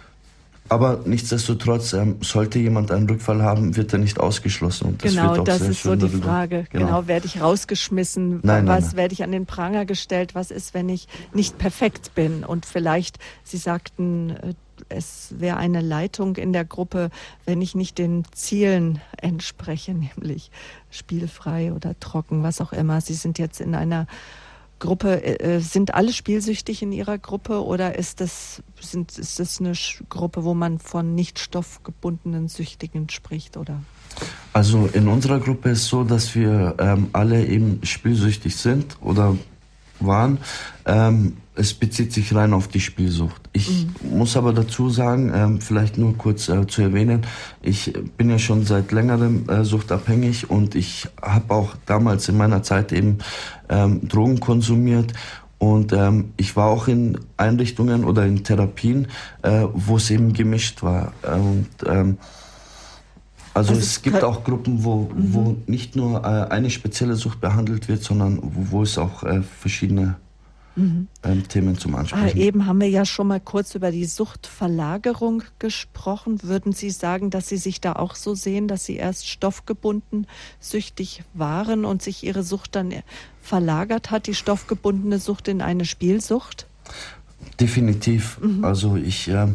S3: aber nichtsdestotrotz, ähm, sollte jemand einen Rückfall haben, wird er nicht ausgeschlossen. Und das
S1: genau,
S3: wird auch
S1: das
S3: sehr
S1: ist so
S3: schön
S1: die
S3: darüber.
S1: Frage. Genau. genau, werde ich rausgeschmissen?
S3: Nein,
S1: was
S3: nein, nein.
S1: werde ich an den Pranger gestellt? Was ist, wenn ich nicht perfekt bin? Und vielleicht, Sie sagten, es wäre eine Leitung in der Gruppe, wenn ich nicht den Zielen entspreche, nämlich spielfrei oder trocken, was auch immer. Sie sind jetzt in einer Gruppe, äh, sind alle spielsüchtig in Ihrer Gruppe oder ist das, sind, ist das eine Gruppe, wo man von nicht stoffgebundenen Süchtigen spricht, oder?
S3: Also in unserer Gruppe ist es so, dass wir ähm, alle eben spielsüchtig sind oder waren. Ähm, es bezieht sich rein auf die Spielsucht. Ich mhm. muss aber dazu sagen, ähm, vielleicht nur kurz äh, zu erwähnen, ich bin ja schon seit längerem äh, suchtabhängig und ich habe auch damals in meiner Zeit eben ähm, Drogen konsumiert und ähm, ich war auch in Einrichtungen oder in Therapien, äh, wo es eben gemischt war. Und ähm, Also, also es gibt auch Gruppen, wo, mhm. wo nicht nur äh, eine spezielle Sucht behandelt wird, sondern wo, wo es auch äh, verschiedene mhm. ähm, Themen zum Ansprechen gibt.
S1: Ah, eben haben wir ja schon mal kurz über die Suchtverlagerung gesprochen. Würden Sie sagen, dass Sie sich da auch so sehen, dass Sie erst stoffgebunden süchtig waren und sich Ihre Sucht dann verlagert hat, die stoffgebundene Sucht in eine Spielsucht?
S3: Definitiv. Mhm. Also ich... Ähm,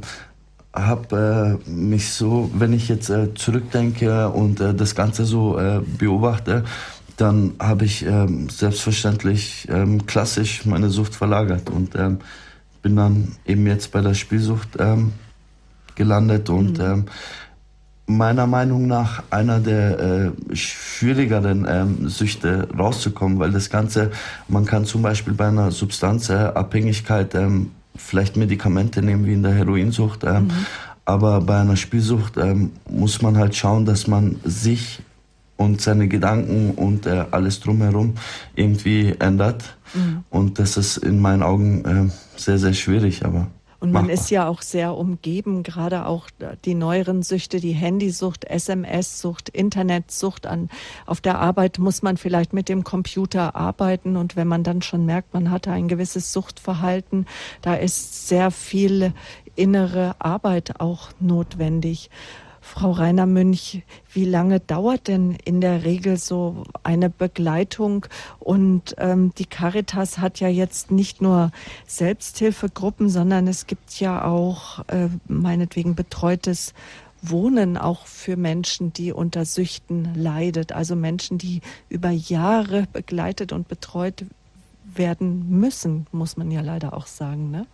S3: habe äh, mich so, wenn ich jetzt äh, zurückdenke und äh, das Ganze so äh, beobachte, dann habe ich ähm, selbstverständlich ähm, klassisch meine Sucht verlagert und ähm, bin dann eben jetzt bei der Spielsucht ähm, gelandet und mhm. ähm, meiner Meinung nach einer der äh, schwierigeren ähm, Süchte rauszukommen, weil das Ganze, man kann zum Beispiel bei einer Substanzabhängigkeit ähm, vielleicht Medikamente nehmen wie in der Heroinsucht, ähm, mhm. aber bei einer Spielsucht ähm, muss man halt schauen, dass man sich und seine Gedanken und äh, alles drumherum irgendwie ändert mhm. und das ist in meinen Augen äh, sehr, sehr schwierig, aber
S1: und man
S3: machbar.
S1: Ist ja auch sehr umgeben, gerade auch die neueren Süchte, die Handysucht, S M S-Sucht, Internetsucht. An, auf der Arbeit muss man vielleicht mit dem Computer arbeiten und wenn man dann schon merkt, man hatte ein gewisses Suchtverhalten, da ist sehr viel innere Arbeit auch notwendig. Frau Reiner-Münch, wie lange dauert denn in der Regel so eine Begleitung? Und ähm, die Caritas hat ja jetzt nicht nur Selbsthilfegruppen, sondern es gibt ja auch äh, meinetwegen betreutes Wohnen auch für Menschen, die unter Süchten leidet. Also Menschen, die über Jahre begleitet und betreut werden müssen, muss man ja leider auch sagen, ne?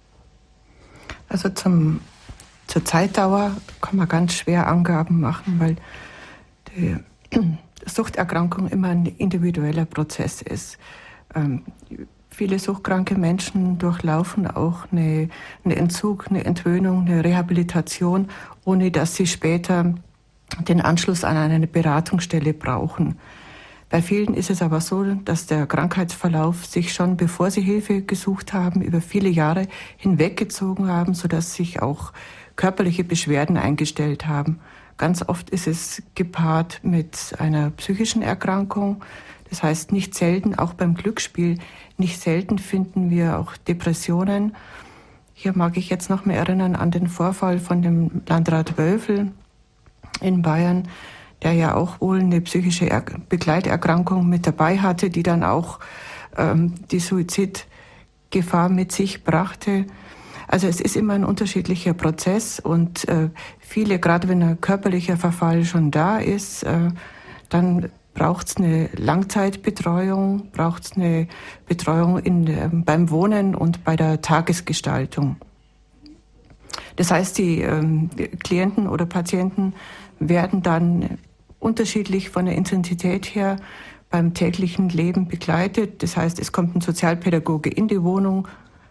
S2: Also zum Zur Zeitdauer kann man ganz schwer Angaben machen, weil die Suchterkrankung immer ein individueller Prozess ist. Ähm, viele suchtkranke Menschen durchlaufen auch eine, eine Entzug, eine Entwöhnung, eine Rehabilitation, ohne dass sie später den Anschluss an eine Beratungsstelle brauchen. Bei vielen ist es aber so, dass der Krankheitsverlauf sich schon, bevor sie Hilfe gesucht haben, über viele Jahre hinweggezogen haben, sodass sich auch körperliche Beschwerden eingestellt haben. Ganz oft ist es gepaart mit einer psychischen Erkrankung. Das heißt, nicht selten, auch beim Glücksspiel, nicht selten finden wir auch Depressionen. Hier mag ich jetzt noch mal erinnern an den Vorfall von dem Landrat Wölfel in Bayern, der ja auch wohl eine psychische Er- Begleiterkrankung mit dabei hatte, die dann auch ähm, die Suizid Gefahr mit sich brachte. Also es ist immer ein unterschiedlicher Prozess und äh, viele, gerade wenn ein körperlicher Verfall schon da ist, äh, dann braucht es eine Langzeitbetreuung, braucht es eine Betreuung in, äh, beim Wohnen und bei der Tagesgestaltung. Das heißt, die, ähm, die Klienten oder Patienten werden dann unterschiedlich von der Intensität her beim täglichen Leben begleitet. Das heißt, es kommt ein Sozialpädagoge in die Wohnung,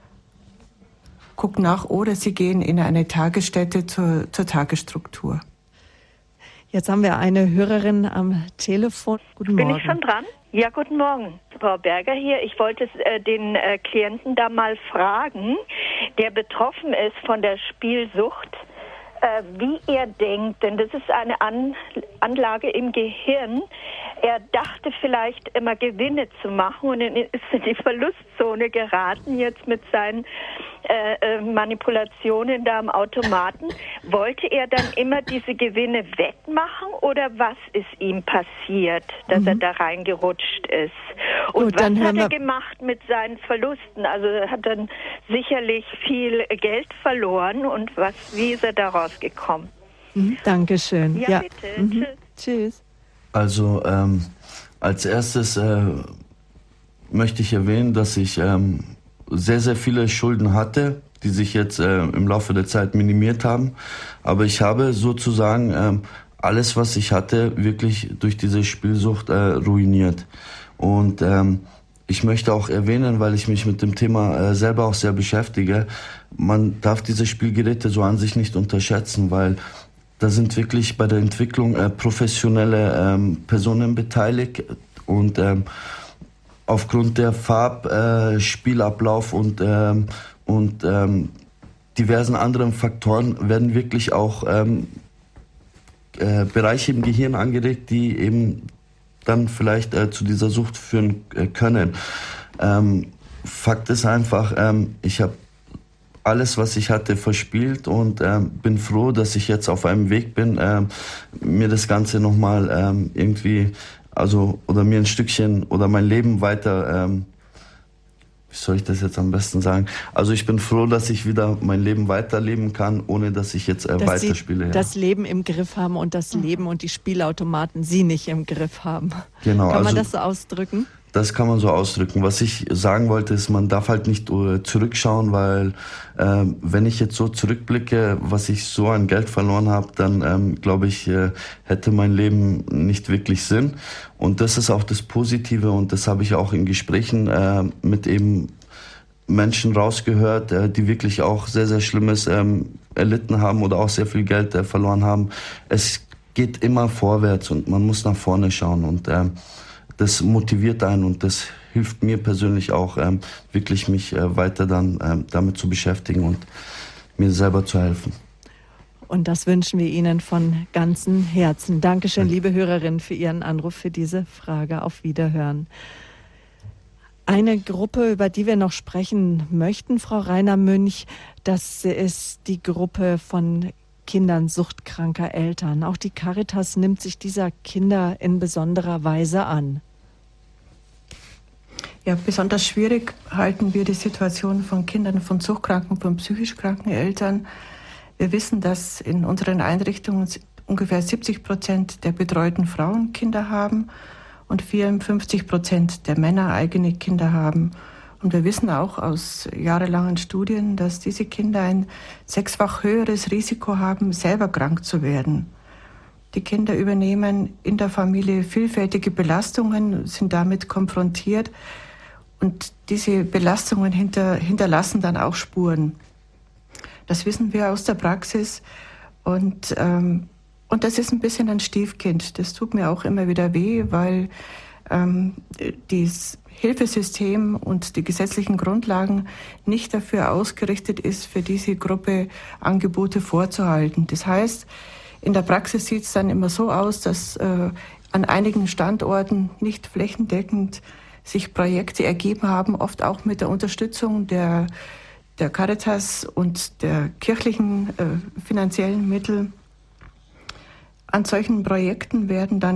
S2: guckt nach oder sie gehen in eine Tagesstätte zur, zur Tagesstruktur.
S1: Jetzt haben wir eine Hörerin am Telefon. Guten Morgen.
S7: Bin ich schon dran? Ja, guten Morgen. Frau Berger hier. Ich wollte äh, den äh, Klienten da mal fragen, der betroffen ist von der Spielsucht, äh, wie er denkt, denn das ist eine An- Anlage im Gehirn. Er dachte vielleicht immer Gewinne zu machen und ist in die Verlustzone geraten jetzt mit seinen äh, äh, Manipulationen da am Automaten. Wollte er dann immer diese Gewinne wettmachen oder was ist ihm passiert, dass mhm. er da reingerutscht ist? Und Gut, was hat er gemacht mit seinen Verlusten? Also er hat dann sicherlich viel Geld verloren und was, wie ist er da rausgekommen?
S1: Mhm. Dankeschön.
S7: Ja,
S1: ja.
S7: bitte.
S1: Mhm. Tschüss.
S3: Also ähm, als erstes äh, möchte ich erwähnen, dass ich ähm, sehr, sehr viele Schulden hatte, die sich jetzt äh, im Laufe der Zeit minimiert haben. Aber ich habe sozusagen ähm, alles, was ich hatte, wirklich durch diese Spielsucht äh, ruiniert. Und ähm, ich möchte auch erwähnen, weil ich mich mit dem Thema äh, selber auch sehr beschäftige, man darf diese Spielgeräte so an sich nicht unterschätzen, weil da sind wirklich bei der Entwicklung äh, professionelle ähm, Personen beteiligt und ähm, aufgrund der Farbspielablauf äh, und, ähm, und ähm, diversen anderen Faktoren werden wirklich auch ähm, äh, Bereiche im Gehirn angeregt, die eben dann vielleicht äh, zu dieser Sucht führen äh, können. Ähm, Fakt ist einfach, ähm, ich habe alles, was ich hatte, verspielt und ähm, bin froh, dass ich jetzt auf einem Weg bin, ähm, mir das Ganze nochmal ähm, irgendwie, also, oder mir ein Stückchen oder mein Leben weiter, ähm, wie soll ich das jetzt am besten sagen? Also ich bin froh, dass ich wieder mein Leben weiterleben kann, ohne dass ich jetzt äh,
S1: dass
S3: weiterspiele.
S1: Sie
S3: ja.
S1: das Leben im Griff haben und das Leben und die Spielautomaten Sie nicht im Griff haben.
S3: Genau.
S1: Kann man
S3: also,
S1: das so ausdrücken?
S3: Das kann man so ausdrücken. Was ich sagen wollte, ist, man darf halt nicht uh, zurückschauen, weil äh, wenn ich jetzt so zurückblicke, was ich so an Geld verloren habe, dann ähm, glaube ich, äh, hätte mein Leben nicht wirklich Sinn. Und das ist auch das Positive und das habe ich auch in Gesprächen äh, mit eben Menschen rausgehört, äh, die wirklich auch sehr, sehr Schlimmes ähm, erlitten haben oder auch sehr viel Geld äh, verloren haben. Es geht immer vorwärts und man muss nach vorne schauen und äh, das motiviert einen und das hilft mir persönlich auch, ähm, wirklich mich äh, weiter dann ähm, damit zu beschäftigen und mir selber zu helfen.
S1: Und das wünschen wir Ihnen von ganzem Herzen. Dankeschön, liebe Hörerin, für Ihren Anruf, für diese Frage. Auf Wiederhören. Eine Gruppe, über die wir noch sprechen möchten, Frau Rainer-Münch, das ist die Gruppe von Kindern suchtkranker Eltern. Auch die Caritas nimmt sich dieser Kinder in besonderer Weise an.
S2: Ja, besonders schwierig halten wir die Situation von Kindern von suchtkranken, von psychisch kranken Eltern. Wir wissen, dass in unseren Einrichtungen ungefähr siebzig Prozent der betreuten Frauen Kinder haben und vierundfünfzig Prozent der Männer eigene Kinder haben. Und wir wissen auch aus jahrelangen Studien, dass diese Kinder ein sechsfach höheres Risiko haben, selber krank zu werden. Die Kinder übernehmen in der Familie vielfältige Belastungen, sind damit konfrontiert und diese Belastungen hinter, hinterlassen dann auch Spuren. Das wissen wir aus der Praxis und, ähm, und das ist ein bisschen ein Stiefkind. Das tut mir auch immer wieder weh, weil ähm, dieses Hilfesystem und die gesetzlichen Grundlagen nicht dafür ausgerichtet ist, für diese Gruppe Angebote vorzuhalten. Das heißt, in der Praxis sieht es dann immer so aus, dass äh, an einigen Standorten nicht flächendeckend sich Projekte ergeben haben, oft auch mit der Unterstützung der, der Caritas und der kirchlichen äh, finanziellen Mittel. An solchen Projekten werden dann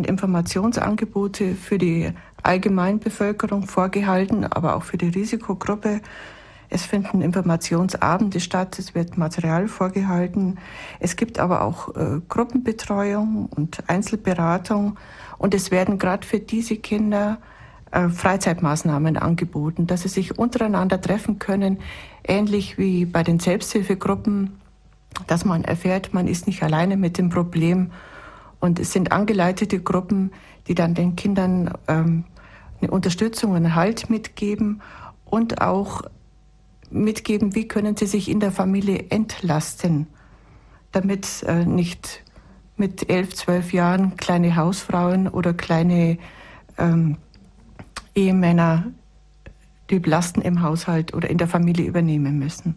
S2: Informationsangebote für die Allgemeinbevölkerung vorgehalten, aber auch für die Risikogruppe. Es finden Informationsabende statt, es wird Material vorgehalten. Es gibt aber auch äh, Gruppenbetreuung und Einzelberatung. Und es werden gerade für diese Kinder äh, Freizeitmaßnahmen angeboten, dass sie sich untereinander treffen können, ähnlich wie bei den Selbsthilfegruppen, dass man erfährt, man ist nicht alleine mit dem Problem. Und es sind angeleitete Gruppen, die dann den Kindern ähm, eine Unterstützung, einen Halt mitgeben und auch mitgeben, wie können sie sich in der Familie entlasten, damit äh, nicht mit elf, zwölf Jahren kleine Hausfrauen oder kleine ähm, Ehemänner die Lasten im Haushalt oder in der Familie übernehmen müssen.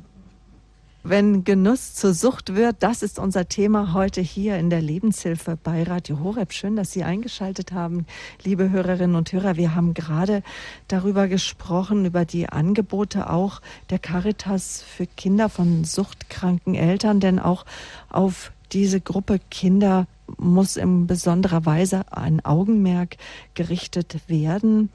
S1: Wenn Genuss zur Sucht wird, das ist unser Thema heute hier in der Lebenshilfe bei Radio Horeb. Schön, dass Sie eingeschaltet haben, liebe Hörerinnen und Hörer. Wir haben gerade darüber gesprochen, über die Angebote auch der Caritas für Kinder von suchtkranken Eltern, denn auch auf diese Gruppe Kinder muss in besonderer Weise ein Augenmerk gerichtet werden.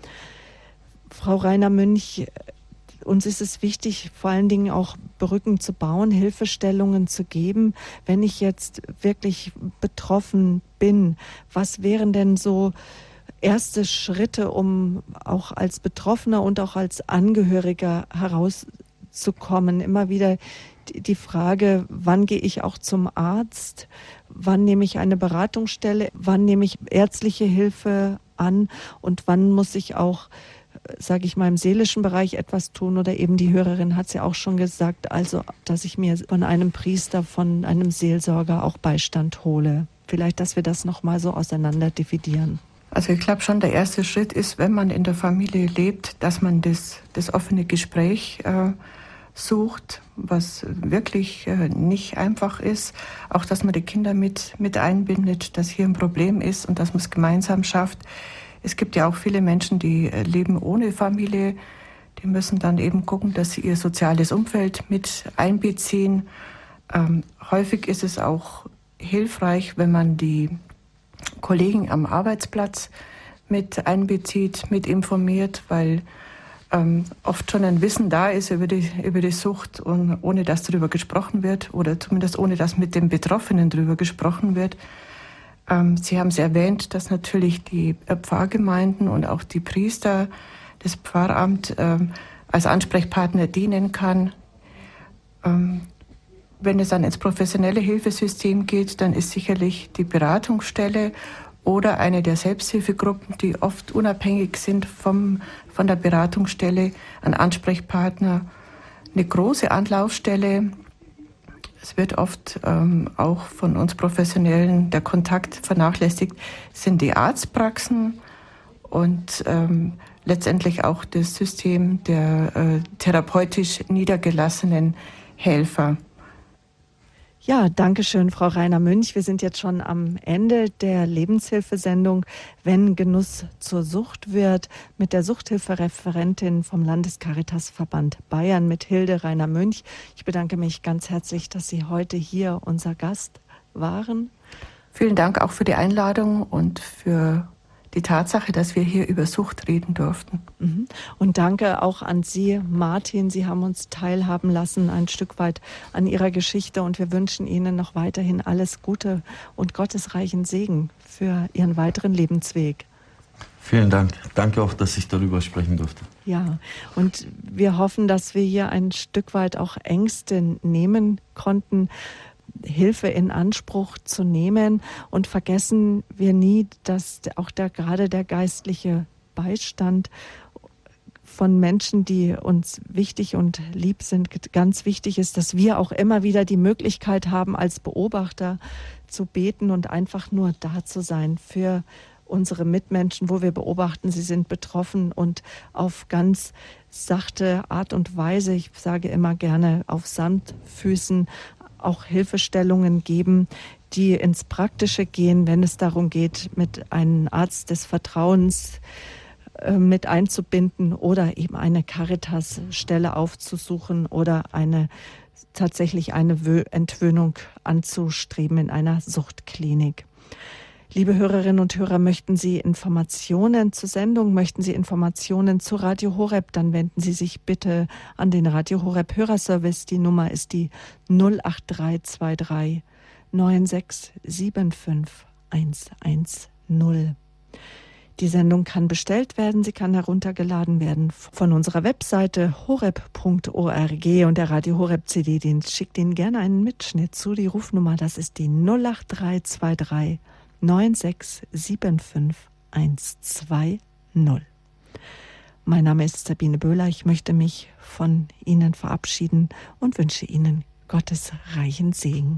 S1: Frau Rainer-Münch, uns ist es wichtig, vor allen Dingen auch Brücken zu bauen, Hilfestellungen zu geben. Wenn ich jetzt wirklich betroffen bin, was wären denn so erste Schritte, um auch als Betroffener und auch als Angehöriger herauszukommen? Immer wieder die Frage, wann gehe ich auch zum Arzt? Wann nehme ich eine Beratungsstelle? Wann nehme ich ärztliche Hilfe an? Und wann muss ich auch, sage ich mal, im seelischen Bereich etwas tun? Oder eben die Hörerin hat es ja auch schon gesagt, also dass ich mir von einem Priester, von einem Seelsorger auch Beistand hole. Vielleicht, dass wir das nochmal so auseinander dividieren.
S2: Also ich glaube schon, der erste Schritt ist, wenn man in der Familie lebt, dass man das, das offene Gespräch äh, sucht, was wirklich äh, nicht einfach ist. Auch, dass man die Kinder mit, mit einbindet, dass hier ein Problem ist und dass man es gemeinsam schafft. Es gibt ja auch viele Menschen, die äh, leben ohne Familie. Die müssen dann eben gucken, dass sie ihr soziales Umfeld mit einbeziehen. Ähm, häufig ist es auch hilfreich, wenn man die Kollegen am Arbeitsplatz mit einbezieht, mit informiert, weil ähm, oft schon ein Wissen da ist über die, über die Sucht, und ohne dass darüber gesprochen wird oder zumindest ohne dass mit den Betroffenen darüber gesprochen wird. Ähm, Sie haben es erwähnt, dass natürlich die Pfarrgemeinden und auch die Priester, das Pfarramt ähm, als Ansprechpartner dienen kann. Ähm, wenn es dann ins professionelle Hilfesystem geht, dann ist sicherlich die Beratungsstelle oder eine der Selbsthilfegruppen, die oft unabhängig sind vom, von der Beratungsstelle, ein Ansprechpartner, eine große Anlaufstelle. Es wird oft ähm, auch von uns Professionellen der Kontakt vernachlässigt, sind die Arztpraxen und ähm, letztendlich auch das System der äh, therapeutisch niedergelassenen Helfer.
S1: Ja, danke schön, Frau Rainer-Münch. Wir sind jetzt schon am Ende der Lebenshilfesendung, wenn Genuss zur Sucht wird, mit der Suchthilfereferentin vom Landescaritasverband Bayern, mit Hilde Rainer-Münch. Ich bedanke mich ganz herzlich, dass Sie heute hier unser Gast waren.
S2: Vielen Dank auch für die Einladung und für die Tatsache, dass wir hier über Sucht reden durften.
S1: Und danke auch an Sie, Martin. Sie haben uns teilhaben lassen ein Stück weit an Ihrer Geschichte und wir wünschen Ihnen noch weiterhin alles Gute und gottesreichen Segen für Ihren weiteren Lebensweg.
S3: Vielen Dank. Danke auch, dass ich darüber sprechen durfte.
S1: Ja, und wir hoffen, dass wir hier ein Stück weit auch Ängste nehmen konnten, Hilfe in Anspruch zu nehmen, und vergessen wir nie, dass auch der, gerade der geistliche Beistand von Menschen, die uns wichtig und lieb sind, ganz wichtig ist, dass wir auch immer wieder die Möglichkeit haben, als Beobachter zu beten und einfach nur da zu sein für unsere Mitmenschen, wo wir beobachten, sie sind betroffen, und auf ganz sachte Art und Weise, ich sage immer gerne auf Samtfüßen, auch Hilfestellungen geben, die ins Praktische gehen, wenn es darum geht, mit einem Arzt des Vertrauens äh, mit einzubinden oder eben eine Caritas-Stelle aufzusuchen oder eine tatsächlich eine Entwöhnung anzustreben in einer Suchtklinik. Liebe Hörerinnen und Hörer, möchten Sie Informationen zur Sendung, möchten Sie Informationen zu Radio Horeb, dann wenden Sie sich bitte an den Radio Horeb Hörerservice. Die Nummer ist die null acht drei zwei drei neun sechs sieben fünf eins eins null. Die Sendung kann bestellt werden, sie kann heruntergeladen werden von unserer Webseite horeb punkt org und der Radio Horeb C D-Dienst schickt Ihnen gerne einen Mitschnitt zu. Die Rufnummer, das ist die null acht drei zwei drei neun sechs sieben fünf eins zwei null. Mein Name ist Sabine Böhler, ich möchte mich von Ihnen verabschieden und wünsche Ihnen Gottes reichen Segen.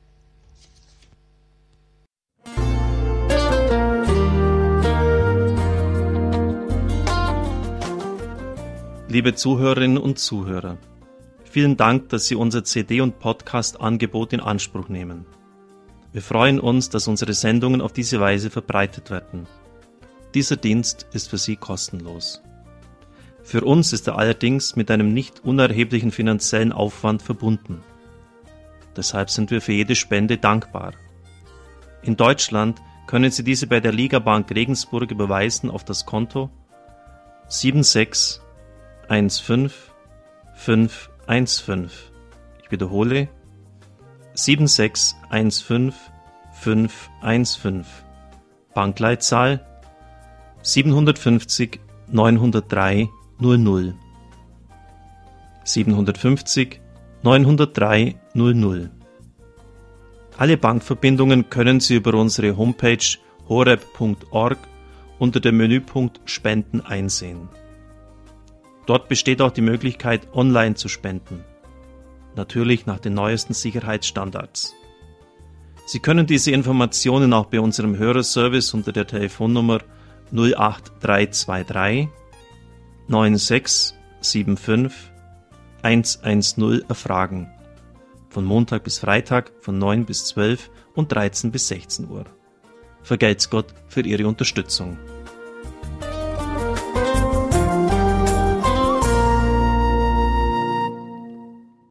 S8: Liebe Zuhörerinnen und Zuhörer, vielen Dank, dass Sie unser C D- und Podcast-Angebot in Anspruch nehmen. Wir freuen uns, dass unsere Sendungen auf diese Weise verbreitet werden. Dieser Dienst ist für Sie kostenlos. Für uns ist er allerdings mit einem nicht unerheblichen finanziellen Aufwand verbunden. Deshalb sind wir für jede Spende dankbar. In Deutschland können Sie diese bei der Ligabank Regensburg überweisen auf das Konto sieben sechs eins fünf fünf eins fünf. Ich wiederhole sieben sechs eins fünf fünf eins fünf. Bankleitzahl siebenhundertfünfzig neunhundertdrei null null. siebenhundertfünfzig neunhundertdrei null null. Alle Bankverbindungen können Sie über unsere Homepage horeb punkt org unter dem Menüpunkt Spenden einsehen. Dort besteht auch die Möglichkeit, online zu spenden. Natürlich nach den neuesten Sicherheitsstandards. Sie können diese Informationen auch bei unserem Hörerservice unter der Telefonnummer null acht drei zwei drei neun sechs sieben fünf eins eins null erfragen. Von Montag bis Freitag von neun bis zwölf und dreizehn bis sechzehn Uhr. Vergelt's Gott für Ihre Unterstützung.